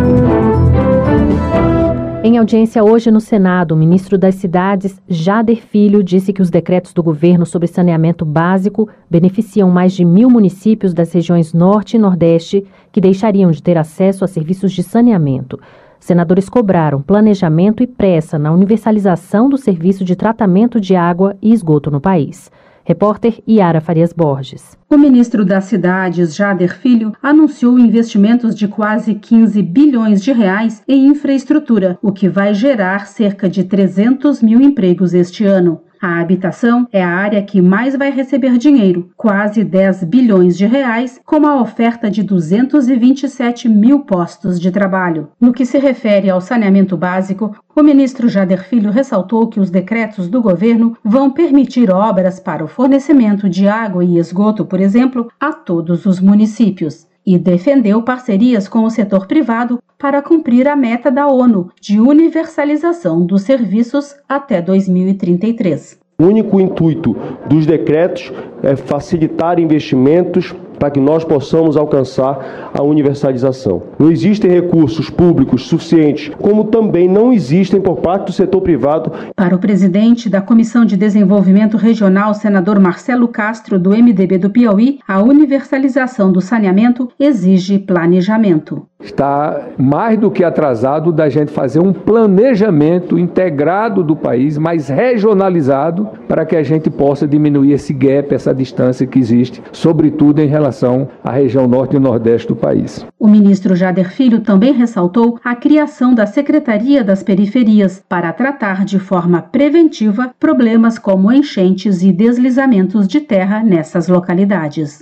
Em audiência hoje no Senado, o ministro das Cidades, Jader Filho, disse que os decretos do governo sobre saneamento básico beneficiam mais de 1.000 municípios das regiões Norte e Nordeste que deixariam de ter acesso a serviços de saneamento. Senadores cobraram planejamento e pressa na universalização do serviço de tratamento de água e esgoto no país. Repórter Yara Farias Borges. O ministro das Cidades, Jader Filho, anunciou investimentos de quase 15 bilhões de reais em infraestrutura, o que vai gerar cerca de 300 mil empregos este ano. A habitação é a área que mais vai receber dinheiro, quase 10 bilhões de reais, com a oferta de 227 mil postos de trabalho. No que se refere ao saneamento básico, o ministro Jader Filho ressaltou que os decretos do governo vão permitir obras para o fornecimento de água e esgoto, por exemplo, a todos os municípios. E defendeu parcerias com o setor privado para cumprir a meta da ONU de universalização dos serviços até 2033. O único intuito dos decretos é facilitar investimentos para que nós possamos alcançar a universalização. Não existem recursos públicos suficientes, como também não existem por parte do setor privado. Para o presidente da Comissão de Desenvolvimento Regional, senador Marcelo Castro, do MDB do Piauí, a universalização do saneamento exige planejamento. Está mais do que atrasado da gente fazer um planejamento integrado do país, mais regionalizado, para que a gente possa diminuir esse gap, essa distância que existe, sobretudo em relação à região norte e nordeste do país. O ministro Jader Filho também ressaltou a criação da Secretaria das Periferias para tratar de forma preventiva problemas como enchentes e deslizamentos de terra nessas localidades.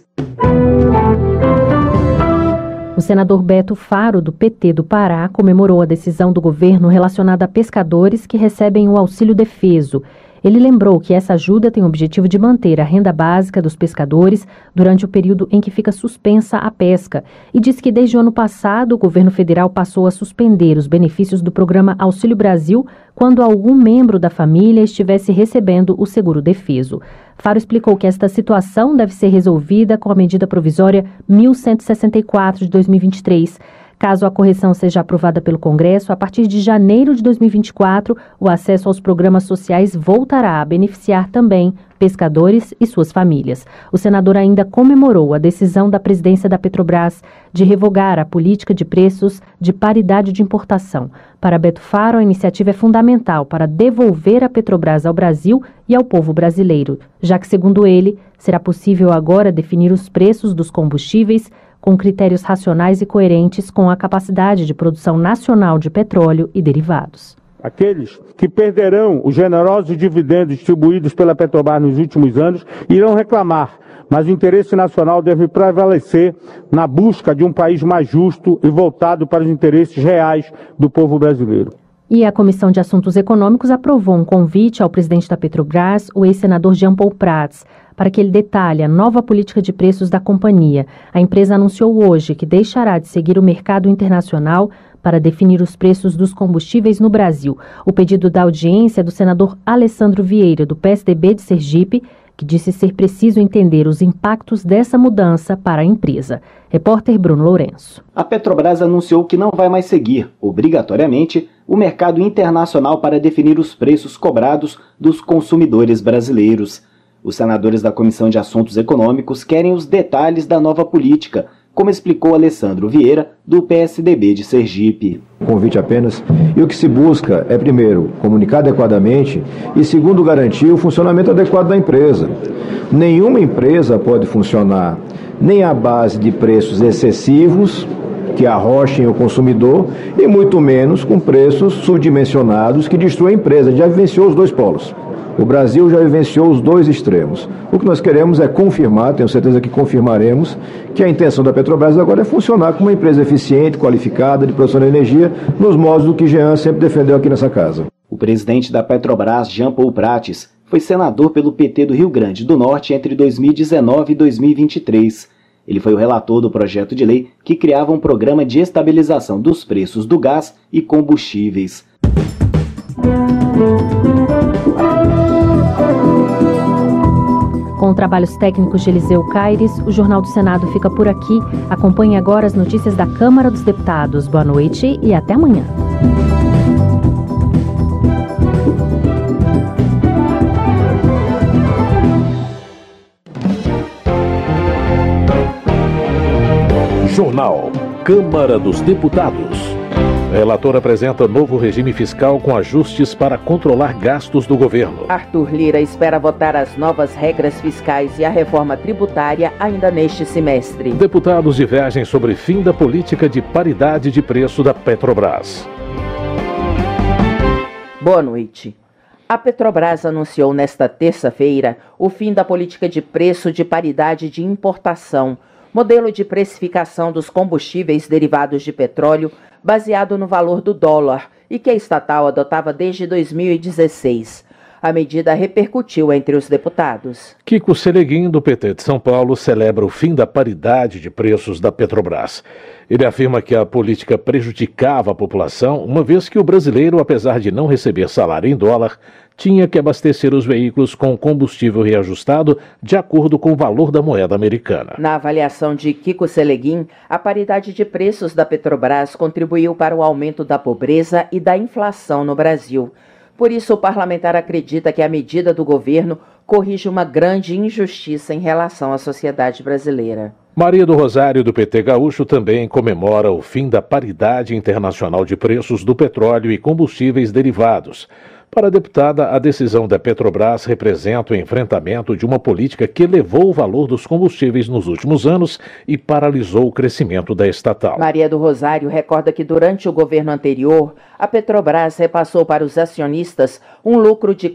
O senador Beto Faro, do PT do Pará, comemorou a decisão do governo relacionada a pescadores que recebem o auxílio defeso. Ele lembrou que essa ajuda tem o objetivo de manter a renda básica dos pescadores durante o período em que fica suspensa a pesca e disse que desde o ano passado o governo federal passou a suspender os benefícios do programa Auxílio Brasil quando algum membro da família estivesse recebendo o seguro defeso. Faro explicou que esta situação deve ser resolvida com a medida provisória 1164 de 2023. Caso a correção seja aprovada pelo Congresso, a partir de janeiro de 2024, o acesso aos programas sociais voltará a beneficiar também pescadores e suas famílias. O senador ainda comemorou a decisão da presidência da Petrobras de revogar a política de preços de paridade de importação. Para Beto Faro, a iniciativa é fundamental para devolver a Petrobras ao Brasil e ao povo brasileiro, já que, segundo ele, será possível agora definir os preços dos combustíveis com critérios racionais e coerentes com a capacidade de produção nacional de petróleo e derivados. Aqueles que perderão os generosos dividendos distribuídos pela Petrobras nos últimos anos irão reclamar, mas o interesse nacional deve prevalecer na busca de um país mais justo e voltado para os interesses reais do povo brasileiro. E a Comissão de Assuntos Econômicos aprovou um convite ao presidente da Petrobras, o ex-senador Jean Paul Prats, para que ele detalhe a nova política de preços da companhia. A empresa anunciou hoje que deixará de seguir o mercado internacional para definir os preços dos combustíveis no Brasil. O pedido da audiência é do senador Alessandro Vieira, do PSDB de Sergipe, que disse ser preciso entender os impactos dessa mudança para a empresa. Repórter Bruno Lourenço. A Petrobras anunciou que não vai mais seguir, obrigatoriamente, o mercado internacional para definir os preços cobrados dos consumidores brasileiros. Os senadores da Comissão de Assuntos Econômicos querem os detalhes da nova política, como explicou Alessandro Vieira, do PSDB de Sergipe. Convite apenas. E o que se busca é, primeiro, comunicar adequadamente e, segundo, garantir o funcionamento adequado da empresa. Nenhuma empresa pode funcionar nem à base de preços excessivos, que arrochem o consumidor, e muito menos com preços subdimensionados que destruem a empresa. A gente já vivenciou os dois polos. O Brasil já vivenciou os dois extremos. O que nós queremos é confirmar, tenho certeza que confirmaremos, que a intenção da Petrobras agora é funcionar como uma empresa eficiente, qualificada, de produção de energia, nos modos do que Jean sempre defendeu aqui nessa casa. O presidente da Petrobras, Jean Paul Prats, foi senador pelo PT do Rio Grande do Norte entre 2019 e 2023. Ele foi o relator do projeto de lei que criava um programa de estabilização dos preços do gás e combustíveis. trabalhos técnicos de Eliseu Caires, o Jornal do Senado fica por aqui. Acompanhe agora as notícias da Câmara dos Deputados. Boa noite e até amanhã. Jornal Câmara dos Deputados. Relator apresenta novo regime fiscal com ajustes para controlar gastos do governo. Arthur Lira espera votar as novas regras fiscais e a reforma tributária ainda neste semestre. Deputados divergem sobre fim da política de paridade de preço da Petrobras. Boa noite. A Petrobras anunciou nesta terça-feira o fim da política de preço de paridade de importação, modelo de precificação dos combustíveis derivados de petróleo baseado no valor do dólar e que a estatal adotava desde 2016. A medida repercutiu entre os deputados. Kiko Seleguin, do PT de São Paulo, celebra o fim da paridade de preços da Petrobras. Ele afirma que a política prejudicava a população, uma vez que o brasileiro, apesar de não receber salário em dólar, tinha que abastecer os veículos com combustível reajustado de acordo com o valor da moeda americana. Na avaliação de Kiko Seleguin, a paridade de preços da Petrobras contribuiu para o aumento da pobreza e da inflação no Brasil. Por isso, o parlamentar acredita que a medida do governo corrige uma grande injustiça em relação à sociedade brasileira. Maria do Rosário, do PT Gaúcho, também comemora o fim da paridade internacional de preços do petróleo e combustíveis derivados. Para a deputada, a decisão da Petrobras representa o enfrentamento de uma política que elevou o valor dos combustíveis nos últimos anos e paralisou o crescimento da estatal. Maria do Rosário recorda que durante o governo anterior, a Petrobras repassou para os acionistas um lucro de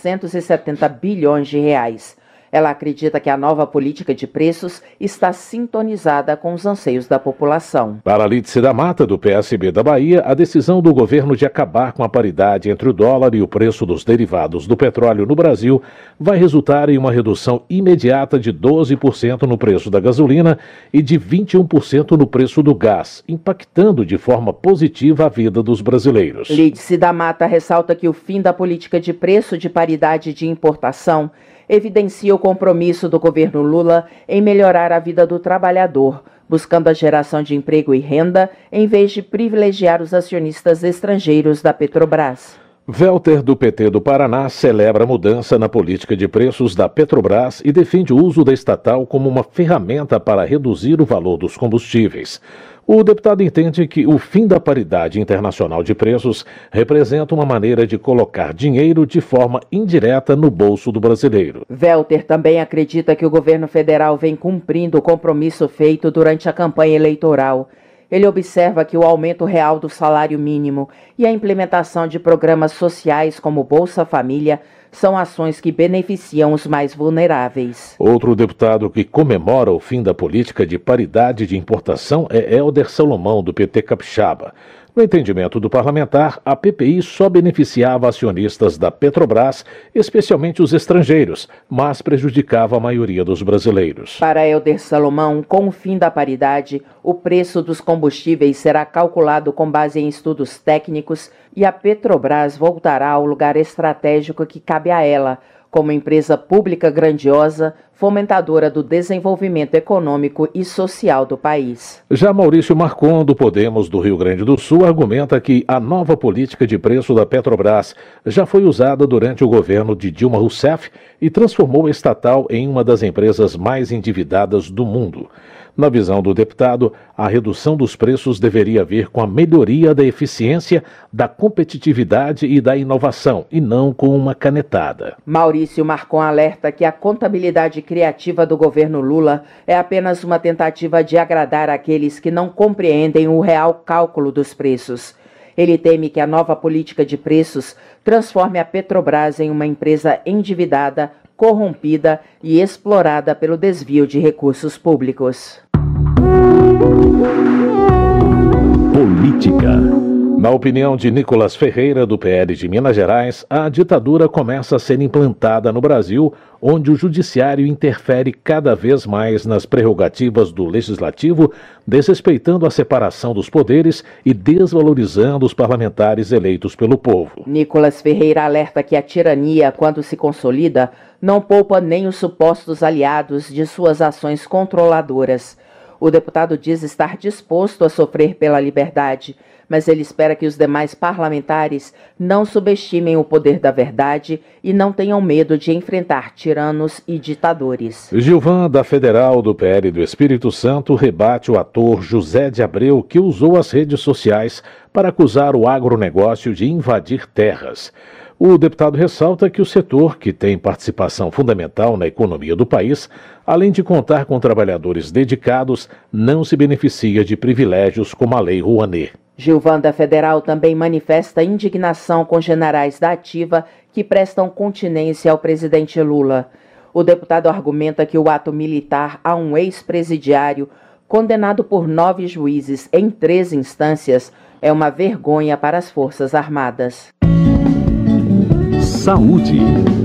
470 bilhões de reais. Ela acredita que a nova política de preços está sintonizada com os anseios da população. Para Lídice da Mata, do PSB da Bahia, a decisão do governo de acabar com a paridade entre o dólar e o preço dos derivados do petróleo no Brasil vai resultar em uma redução imediata de 12% no preço da gasolina e de 21% no preço do gás, impactando de forma positiva a vida dos brasileiros. Lídice da Mata ressalta que o fim da política de preço de paridade de importação evidencia o compromisso do governo Lula em melhorar a vida do trabalhador, buscando a geração de emprego e renda, em vez de privilegiar os acionistas estrangeiros da Petrobras. Welter, do PT do Paraná, celebra a mudança na política de preços da Petrobras e defende o uso da estatal como uma ferramenta para reduzir o valor dos combustíveis. O deputado entende que o fim da paridade internacional de preços representa uma maneira de colocar dinheiro de forma indireta no bolso do brasileiro. Welter também acredita que o governo federal vem cumprindo o compromisso feito durante a campanha eleitoral. Ele observa que o aumento real do salário mínimo e a implementação de programas sociais como Bolsa Família são ações que beneficiam os mais vulneráveis. Outro deputado que comemora o fim da política de paridade de importação é Helder Salomão, do PT Capixaba. No entendimento do parlamentar, a PPI só beneficiava acionistas da Petrobras, especialmente os estrangeiros, mas prejudicava a maioria dos brasileiros. Para Helder Salomão, com o fim da paridade, o preço dos combustíveis será calculado com base em estudos técnicos e a Petrobras voltará ao lugar estratégico que cabe a ela, como empresa pública grandiosa, fomentadora do desenvolvimento econômico e social do país. Já Maurício Marcon, do Podemos do Rio Grande do Sul, argumenta que a nova política de preço da Petrobras já foi usada durante o governo de Dilma Rousseff e transformou a estatal em uma das empresas mais endividadas do mundo. Na visão do deputado, a redução dos preços deveria vir com a melhoria da eficiência, da competitividade e da inovação, e não com uma canetada. Maurício Marcon alerta que a contabilidade criativa do governo Lula é apenas uma tentativa de agradar aqueles que não compreendem o real cálculo dos preços. Ele teme que a nova política de preços transforme a Petrobras em uma empresa endividada, corrompida e explorada pelo desvio de recursos públicos. Política. Na opinião de Nicolas Ferreira, do PL de Minas Gerais, a ditadura começa a ser implantada no Brasil, onde o judiciário interfere cada vez mais nas prerrogativas do legislativo, desrespeitando a separação dos poderes e desvalorizando os parlamentares eleitos pelo povo. Nicolas Ferreira alerta que a tirania, quando se consolida, não poupa nem os supostos aliados de suas ações controladoras. O deputado diz estar disposto a sofrer pela liberdade, mas ele espera que os demais parlamentares não subestimem o poder da verdade e não tenham medo de enfrentar tiranos e ditadores. Gilvan, da Federal do PL do Espírito Santo, rebate o ator José de Abreu, que usou as redes sociais para acusar o agronegócio de invadir terras. O deputado ressalta que o setor, que tem participação fundamental na economia do país, além de contar com trabalhadores dedicados, não se beneficia de privilégios como a Lei Rouanet. Gilvan, da Federal, também manifesta indignação com generais da ativa que prestam continência ao presidente Lula. O deputado argumenta que o ato militar a um ex-presidiário, condenado por 9 juízes em 3 instâncias, é uma vergonha para as Forças Armadas. Saúde.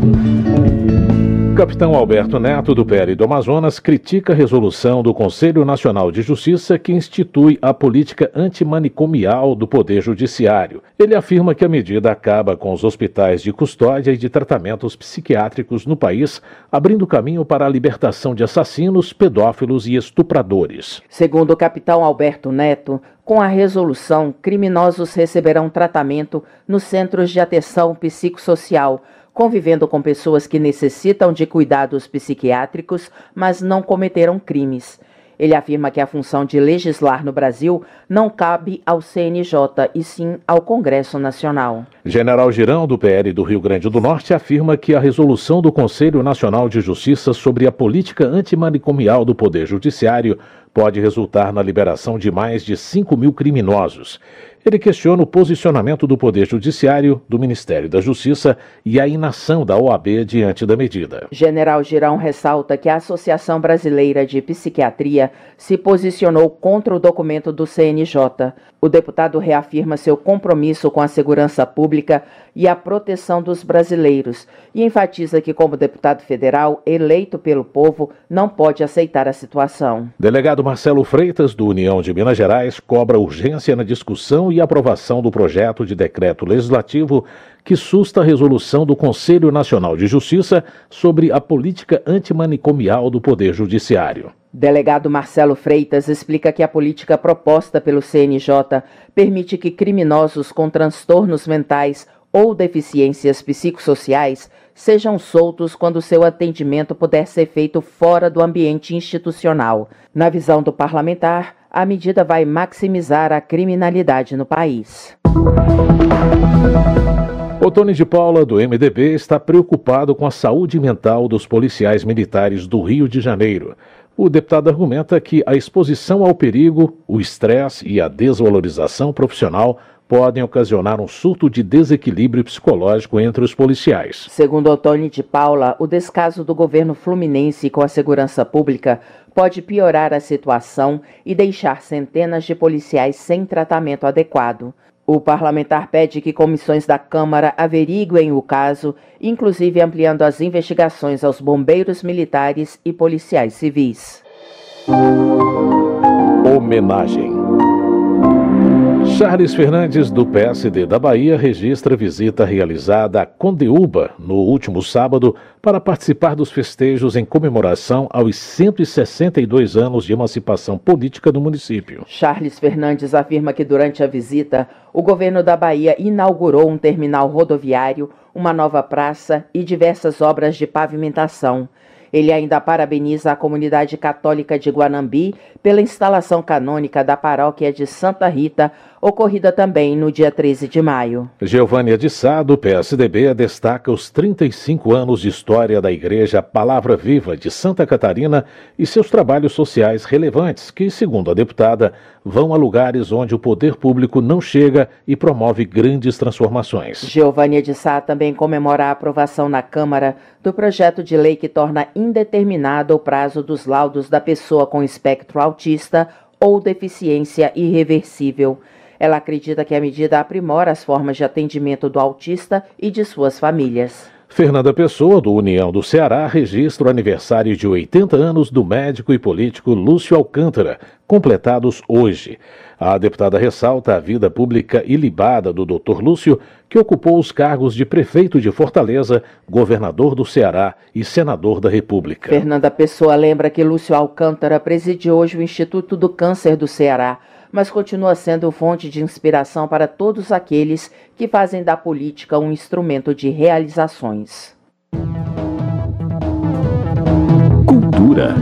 Capitão Alberto Neto, do PL do Amazonas, critica a resolução do Conselho Nacional de Justiça que institui a política antimanicomial do Poder Judiciário. Ele afirma que a medida acaba com os hospitais de custódia e de tratamentos psiquiátricos no país, abrindo caminho para a libertação de assassinos, pedófilos e estupradores. Segundo o capitão Alberto Neto, com a resolução, criminosos receberão tratamento nos centros de atenção psicossocial, convivendo com pessoas que necessitam de cuidados psiquiátricos, mas não cometeram crimes. Ele afirma que a função de legislar no Brasil não cabe ao CNJ, e sim ao Congresso Nacional. General Girão, do PL do Rio Grande do Norte, afirma que a resolução do Conselho Nacional de Justiça sobre a política antimanicomial do Poder Judiciário pode resultar na liberação de mais de 5.000 criminosos. Ele questiona o posicionamento do Poder Judiciário, do Ministério da Justiça e a inação da OAB diante da medida. General Girão ressalta que a Associação Brasileira de Psiquiatria se posicionou contra o documento do CNJ. O deputado reafirma seu compromisso com a segurança pública e a proteção dos brasileiros e enfatiza que, como deputado federal eleito pelo povo, não pode aceitar a situação. Delegado Marcelo Freitas, do União de Minas Gerais, cobra urgência na discussão e aprovação do projeto de decreto legislativo que susta a resolução do Conselho Nacional de Justiça sobre a política antimanicomial do Poder Judiciário. Delegado Marcelo Freitas explica que a política proposta pelo CNJ permite que criminosos com transtornos mentais ou deficiências psicossociais sejam soltos quando seu atendimento puder ser feito fora do ambiente institucional. Na visão do parlamentar, a medida vai maximizar a criminalidade no país. Otônio de Paula, do MDB, está preocupado com a saúde mental dos policiais militares do Rio de Janeiro. O deputado argumenta que a exposição ao perigo, o estresse e a desvalorização profissional podem ocasionar um surto de desequilíbrio psicológico entre os policiais. Segundo Otônio de Paula, o descaso do governo fluminense com a segurança pública pode piorar a situação e deixar centenas de policiais sem tratamento adequado. O parlamentar pede que comissões da Câmara averiguem o caso, inclusive ampliando as investigações aos bombeiros militares e policiais civis. Homenagem. Charles Fernandes, do PSD da Bahia, registra visita realizada a Condeúba no último sábado para participar dos festejos em comemoração aos 162 anos de emancipação política do município. Charles Fernandes afirma que durante a visita, o governo da Bahia inaugurou um terminal rodoviário, uma nova praça e diversas obras de pavimentação. Ele ainda parabeniza a comunidade católica de Guanambi pela instalação canônica da paróquia de Santa Rita, ocorrida também no dia 13 de maio. Geovânia de Sá, do PSDB, destaca os 35 anos de história da Igreja Palavra Viva de Santa Catarina e seus trabalhos sociais relevantes que, segundo a deputada, vão a lugares onde o poder público não chega e promove grandes transformações. Geovânia de Sá também comemora a aprovação na Câmara do projeto de lei que torna indeterminado o prazo dos laudos da pessoa com espectro autista ou deficiência irreversível. Ela acredita que a medida aprimora as formas de atendimento do autista e de suas famílias. Fernanda Pessoa, do União do Ceará, registra o aniversário de 80 anos do médico e político Lúcio Alcântara, completados hoje. A deputada ressalta a vida pública ilibada do Dr. Lúcio, que ocupou os cargos de prefeito de Fortaleza, governador do Ceará e senador da República. Fernanda Pessoa lembra que Lúcio Alcântara presidiu hoje o Instituto do Câncer do Ceará, mas continua sendo fonte de inspiração para todos aqueles que fazem da política um instrumento de realizações. Cultura.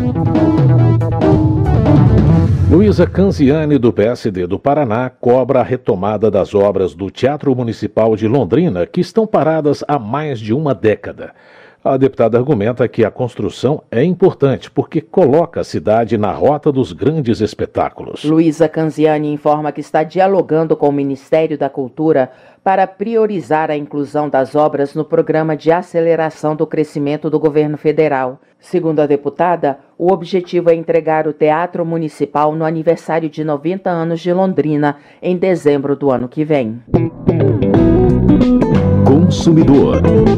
Luísa Canziani, do PSD do Paraná, cobra a retomada das obras do Teatro Municipal de Londrina, que estão paradas há mais de uma década. A deputada argumenta que a construção é importante porque coloca a cidade na rota dos grandes espetáculos. Luísa Canziani informa que está dialogando com o Ministério da Cultura para priorizar a inclusão das obras no programa de aceleração do crescimento do governo federal. Segundo a deputada, o objetivo é entregar o Teatro Municipal no aniversário de 90 anos de Londrina, em dezembro do ano que vem. Consumidor.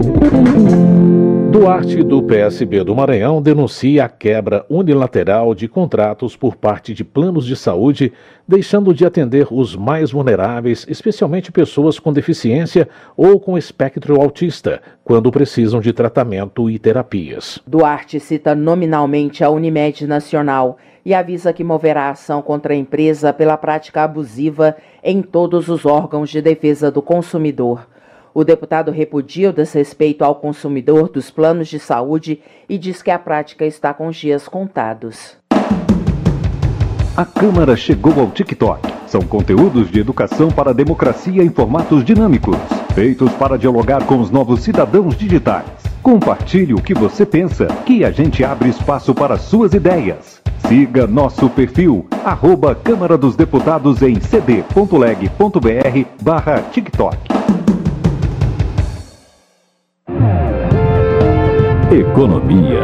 Duarte, do PSB do Maranhão, denuncia a quebra unilateral de contratos por parte de planos de saúde, deixando de atender os mais vulneráveis, especialmente pessoas com deficiência ou com espectro autista, quando precisam de tratamento e terapias. Duarte cita nominalmente a Unimed Nacional e avisa que moverá ação contra a empresa pela prática abusiva em todos os órgãos de defesa do consumidor. O deputado repudia o desrespeito ao consumidor dos planos de saúde e diz que a prática está com dias contados. A Câmara chegou ao TikTok. São conteúdos de educação para a democracia em formatos dinâmicos, feitos para dialogar com os novos cidadãos digitais. Compartilhe o que você pensa, que a gente abre espaço para suas ideias. Siga nosso perfil, @Câmara dos Deputados em cd.leg.br/TikTok. Economia.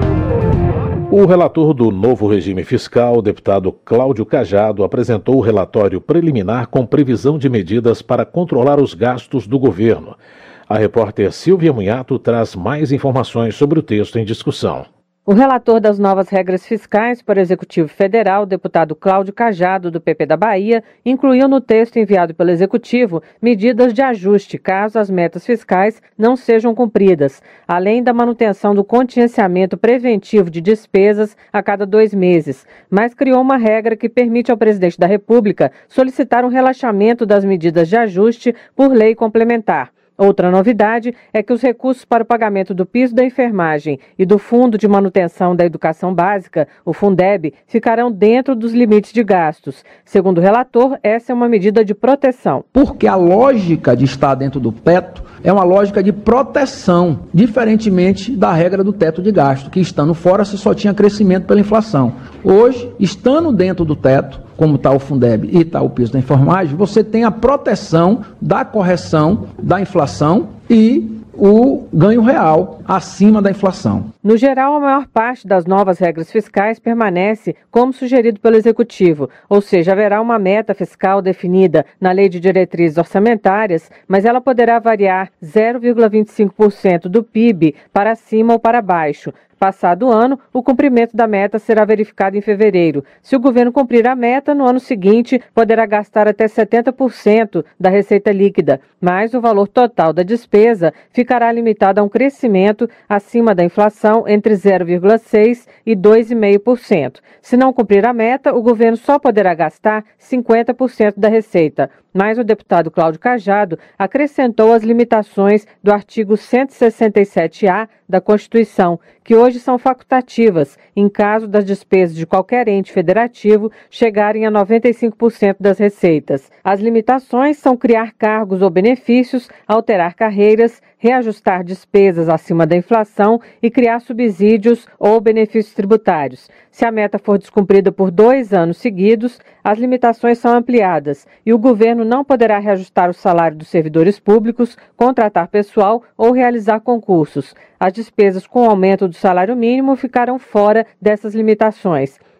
O relator do novo regime fiscal, o deputado Cláudio Cajado, apresentou o relatório preliminar com previsão de medidas para controlar os gastos do governo. A repórter Silvia Munhato traz mais informações sobre o texto em discussão. O relator das novas regras fiscais para o Executivo Federal, o deputado Cláudio Cajado, do PP da Bahia, incluiu no texto enviado pelo Executivo medidas de ajuste caso as metas fiscais não sejam cumpridas, além da manutenção do contingenciamento preventivo de despesas a cada 2 meses, mas criou uma regra que permite ao presidente da República solicitar um relaxamento das medidas de ajuste por lei complementar. Outra novidade é que os recursos para o pagamento do piso da enfermagem e do Fundo de Manutenção da Educação Básica, o Fundeb, ficarão dentro dos limites de gastos. Segundo o relator, essa é uma medida de proteção. Porque a lógica de estar dentro do teto é uma lógica de proteção, diferentemente da regra do teto de gasto, que estando fora se só tinha crescimento pela inflação. Hoje, estando dentro do teto, como está o Fundeb e está o piso da enfermagem, você tem a proteção da correção da inflação e o ganho real acima da inflação. No geral, a maior parte das novas regras fiscais permanece como sugerido pelo Executivo, ou seja, haverá uma meta fiscal definida na Lei de Diretrizes Orçamentárias, mas ela poderá variar 0,25% do PIB para cima ou para baixo. Passado o ano, o cumprimento da meta será verificado em fevereiro. Se o governo cumprir a meta, no ano seguinte, poderá gastar até 70% da receita líquida, mas o valor total da despesa ficará limitado a um crescimento acima da inflação entre 0,6% e 2,5%. Se não cumprir a meta, o governo só poderá gastar 50% da receita. Mas o deputado Cláudio Cajado acrescentou as limitações do artigo 167-A da Constituição, que hoje são facultativas, em caso das despesas de qualquer ente federativo chegarem a 95% das receitas. As limitações são criar cargos ou benefícios, alterar carreiras, reajustar despesas acima da inflação e criar subsídios ou benefícios tributários. Se a meta for descumprida por 2 anos seguidos, as limitações são ampliadas e o governo não poderá reajustar o salário dos servidores públicos, contratar pessoal ou realizar concursos. As despesas com o aumento do salário mínimo ficarão fora dessas limitações.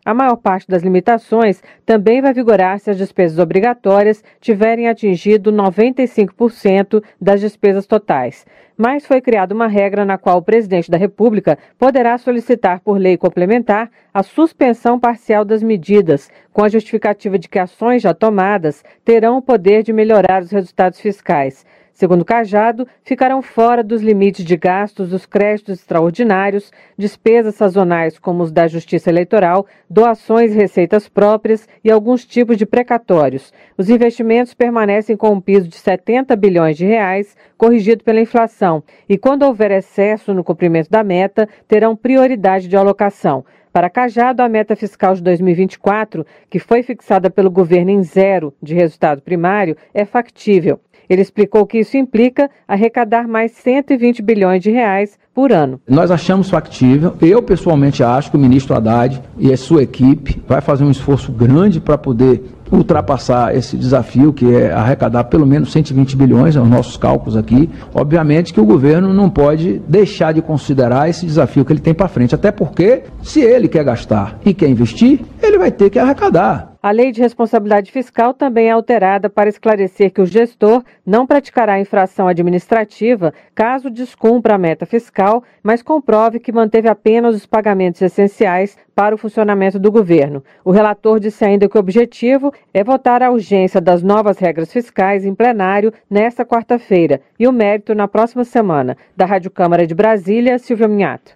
A maior parte das limitações também vai vigorar se as despesas obrigatórias tiverem atingido 95% das despesas totais. Mas foi criada uma regra na qual o presidente da República poderá solicitar por lei complementar a suspensão parcial das medidas, com a justificativa de que ações já tomadas terão o poder de melhorar os resultados fiscais. Segundo Cajado, ficarão fora dos limites de gastos os créditos extraordinários, despesas sazonais como os da Justiça Eleitoral, doações e receitas próprias e alguns tipos de precatórios. Os investimentos permanecem com um piso de 70 bilhões de reais, corrigido pela inflação, e quando houver excesso no cumprimento da meta, terão prioridade de alocação. Para Cajado, a meta fiscal de 2024, que foi fixada pelo governo em 0 de resultado primário, é factível. Ele explicou que isso implica arrecadar mais 120 bilhões de reais por ano. Nós achamos factível, eu pessoalmente acho que o ministro Haddad e a sua equipe vai fazer um esforço grande para poder ultrapassar esse desafio, que é arrecadar pelo menos 120 bilhões, aos nossos cálculos aqui. Obviamente que o governo não pode deixar de considerar esse desafio que ele tem para frente, até porque se ele quer gastar e quer investir, ele vai ter que arrecadar. A lei de responsabilidade fiscal também é alterada para esclarecer que o gestor não praticará infração administrativa caso descumpra a meta fiscal, mas comprove que manteve apenas os pagamentos essenciais para o funcionamento do governo. O relator disse ainda que o objetivo é votar a urgência das novas regras fiscais em plenário nesta quarta-feira e o mérito na próxima semana. Da Rádio Câmara de Brasília, Silvia Minhato.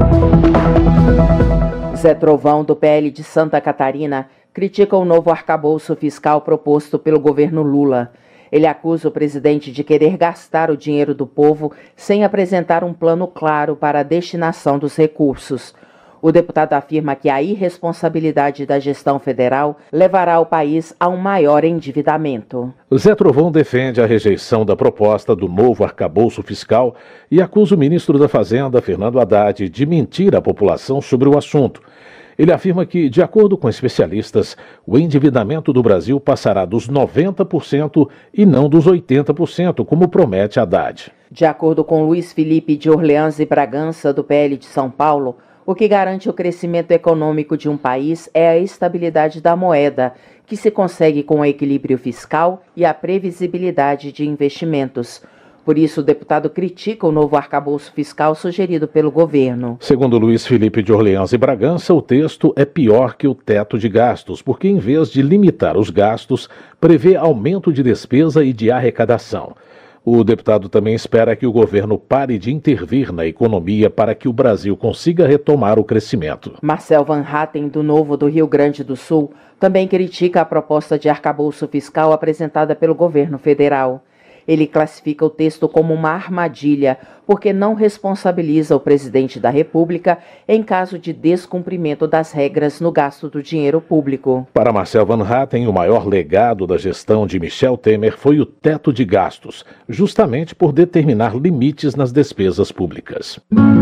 Zé Trovão, do PL de Santa Catarina, critica o novo arcabouço fiscal proposto pelo governo Lula. Ele acusa o presidente de querer gastar o dinheiro do povo sem apresentar um plano claro para a destinação dos recursos. O deputado afirma que a irresponsabilidade da gestão federal levará o país a um maior endividamento. Zé Trovão defende a rejeição da proposta do novo arcabouço fiscal e acusa o ministro da Fazenda, Fernando Haddad, de mentir à população sobre o assunto. Ele afirma que, de acordo com especialistas, o endividamento do Brasil passará dos 90% e não dos 80%, como promete Haddad. De acordo com Luiz Felipe de Orleans e Bragança, do PL de São Paulo, o que garante o crescimento econômico de um país é a estabilidade da moeda, que se consegue com o equilíbrio fiscal e a previsibilidade de investimentos. Por isso, o deputado critica o novo arcabouço fiscal sugerido pelo governo. Segundo Luiz Felipe de Orleans e Bragança, o texto é pior que o teto de gastos, porque em vez de limitar os gastos, prevê aumento de despesa e de arrecadação. O deputado também espera que o governo pare de intervir na economia para que o Brasil consiga retomar o crescimento. Marcel Van Hatten, do Novo do Rio Grande do Sul, também critica a proposta de arcabouço fiscal apresentada pelo governo federal. Ele classifica o texto como uma armadilha, porque não responsabiliza o presidente da República em caso de descumprimento das regras no gasto do dinheiro público. Para Marcel Van Hatten, o maior legado da gestão de Michel Temer foi o teto de gastos, justamente por determinar limites nas despesas públicas.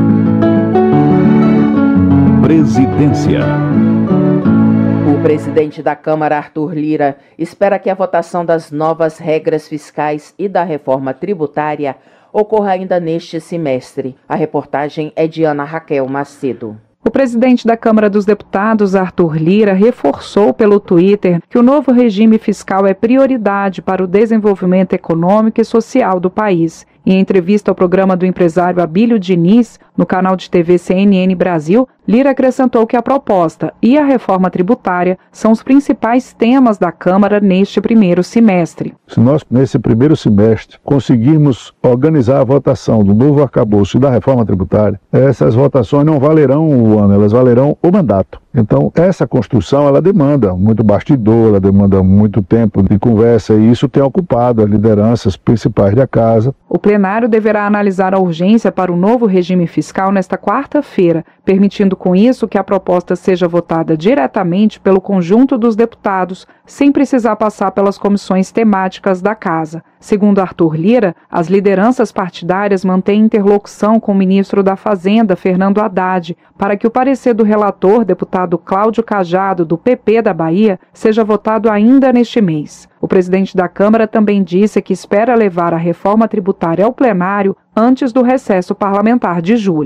Presidência. O presidente da Câmara, Arthur Lira, espera que a votação das novas regras fiscais e da reforma tributária ocorra ainda neste semestre. A reportagem é de Ana Raquel Macedo. O presidente da Câmara dos Deputados, Arthur Lira, reforçou pelo Twitter que o novo regime fiscal é prioridade para o desenvolvimento econômico e social do país. Em entrevista ao programa do empresário Abílio Diniz, no canal de TV CNN Brasil, Lira acrescentou que a proposta e a reforma tributária são os principais temas da Câmara neste primeiro semestre. Se nós, nesse primeiro semestre, conseguirmos organizar a votação do novo arcabouço e da reforma tributária, essas votações não valerão o ano, elas valerão o mandato. Então, essa construção, ela demanda muito bastidor, ela demanda muito tempo de conversa e isso tem ocupado as lideranças principais da casa. O plenário deverá analisar a urgência para o novo regime fiscal nesta quarta-feira, permitindo com isso que a proposta seja votada diretamente pelo conjunto dos deputados, sem precisar passar pelas comissões temáticas da Casa. Segundo Arthur Lira, as lideranças partidárias mantêm interlocução com o ministro da Fazenda, Fernando Haddad, para que o parecer do relator, deputado Cláudio Cajado, do PP da Bahia, seja votado ainda neste mês. O presidente da Câmara também disse que espera levar a reforma tributária ao plenário antes do recesso parlamentar de julho.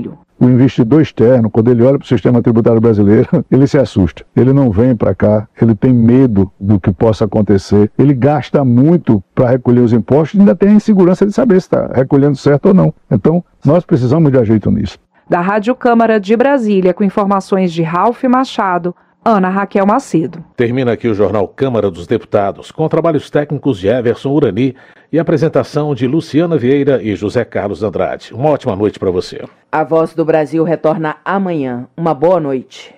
o investidor externo, quando ele olha para o sistema tributário brasileiro, ele se assusta. Ele não vem para cá, ele tem medo do que possa acontecer, ele gasta muito para recolher os impostos e ainda tem a insegurança de saber se está recolhendo certo ou não. Então, nós precisamos de ajeito nisso. Da Rádio Câmara de Brasília, com informações de Ralph Machado, Ana Raquel Macedo. Termina aqui o Jornal Câmara dos Deputados, com trabalhos técnicos de Everson Urani e apresentação de Luciana Vieira e José Carlos Andrade. Uma ótima noite para você. A Voz do Brasil retorna amanhã. Uma boa noite.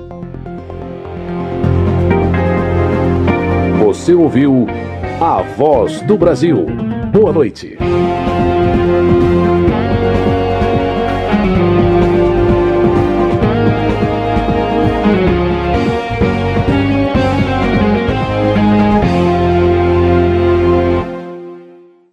Você ouviu A Voz do Brasil. Boa noite.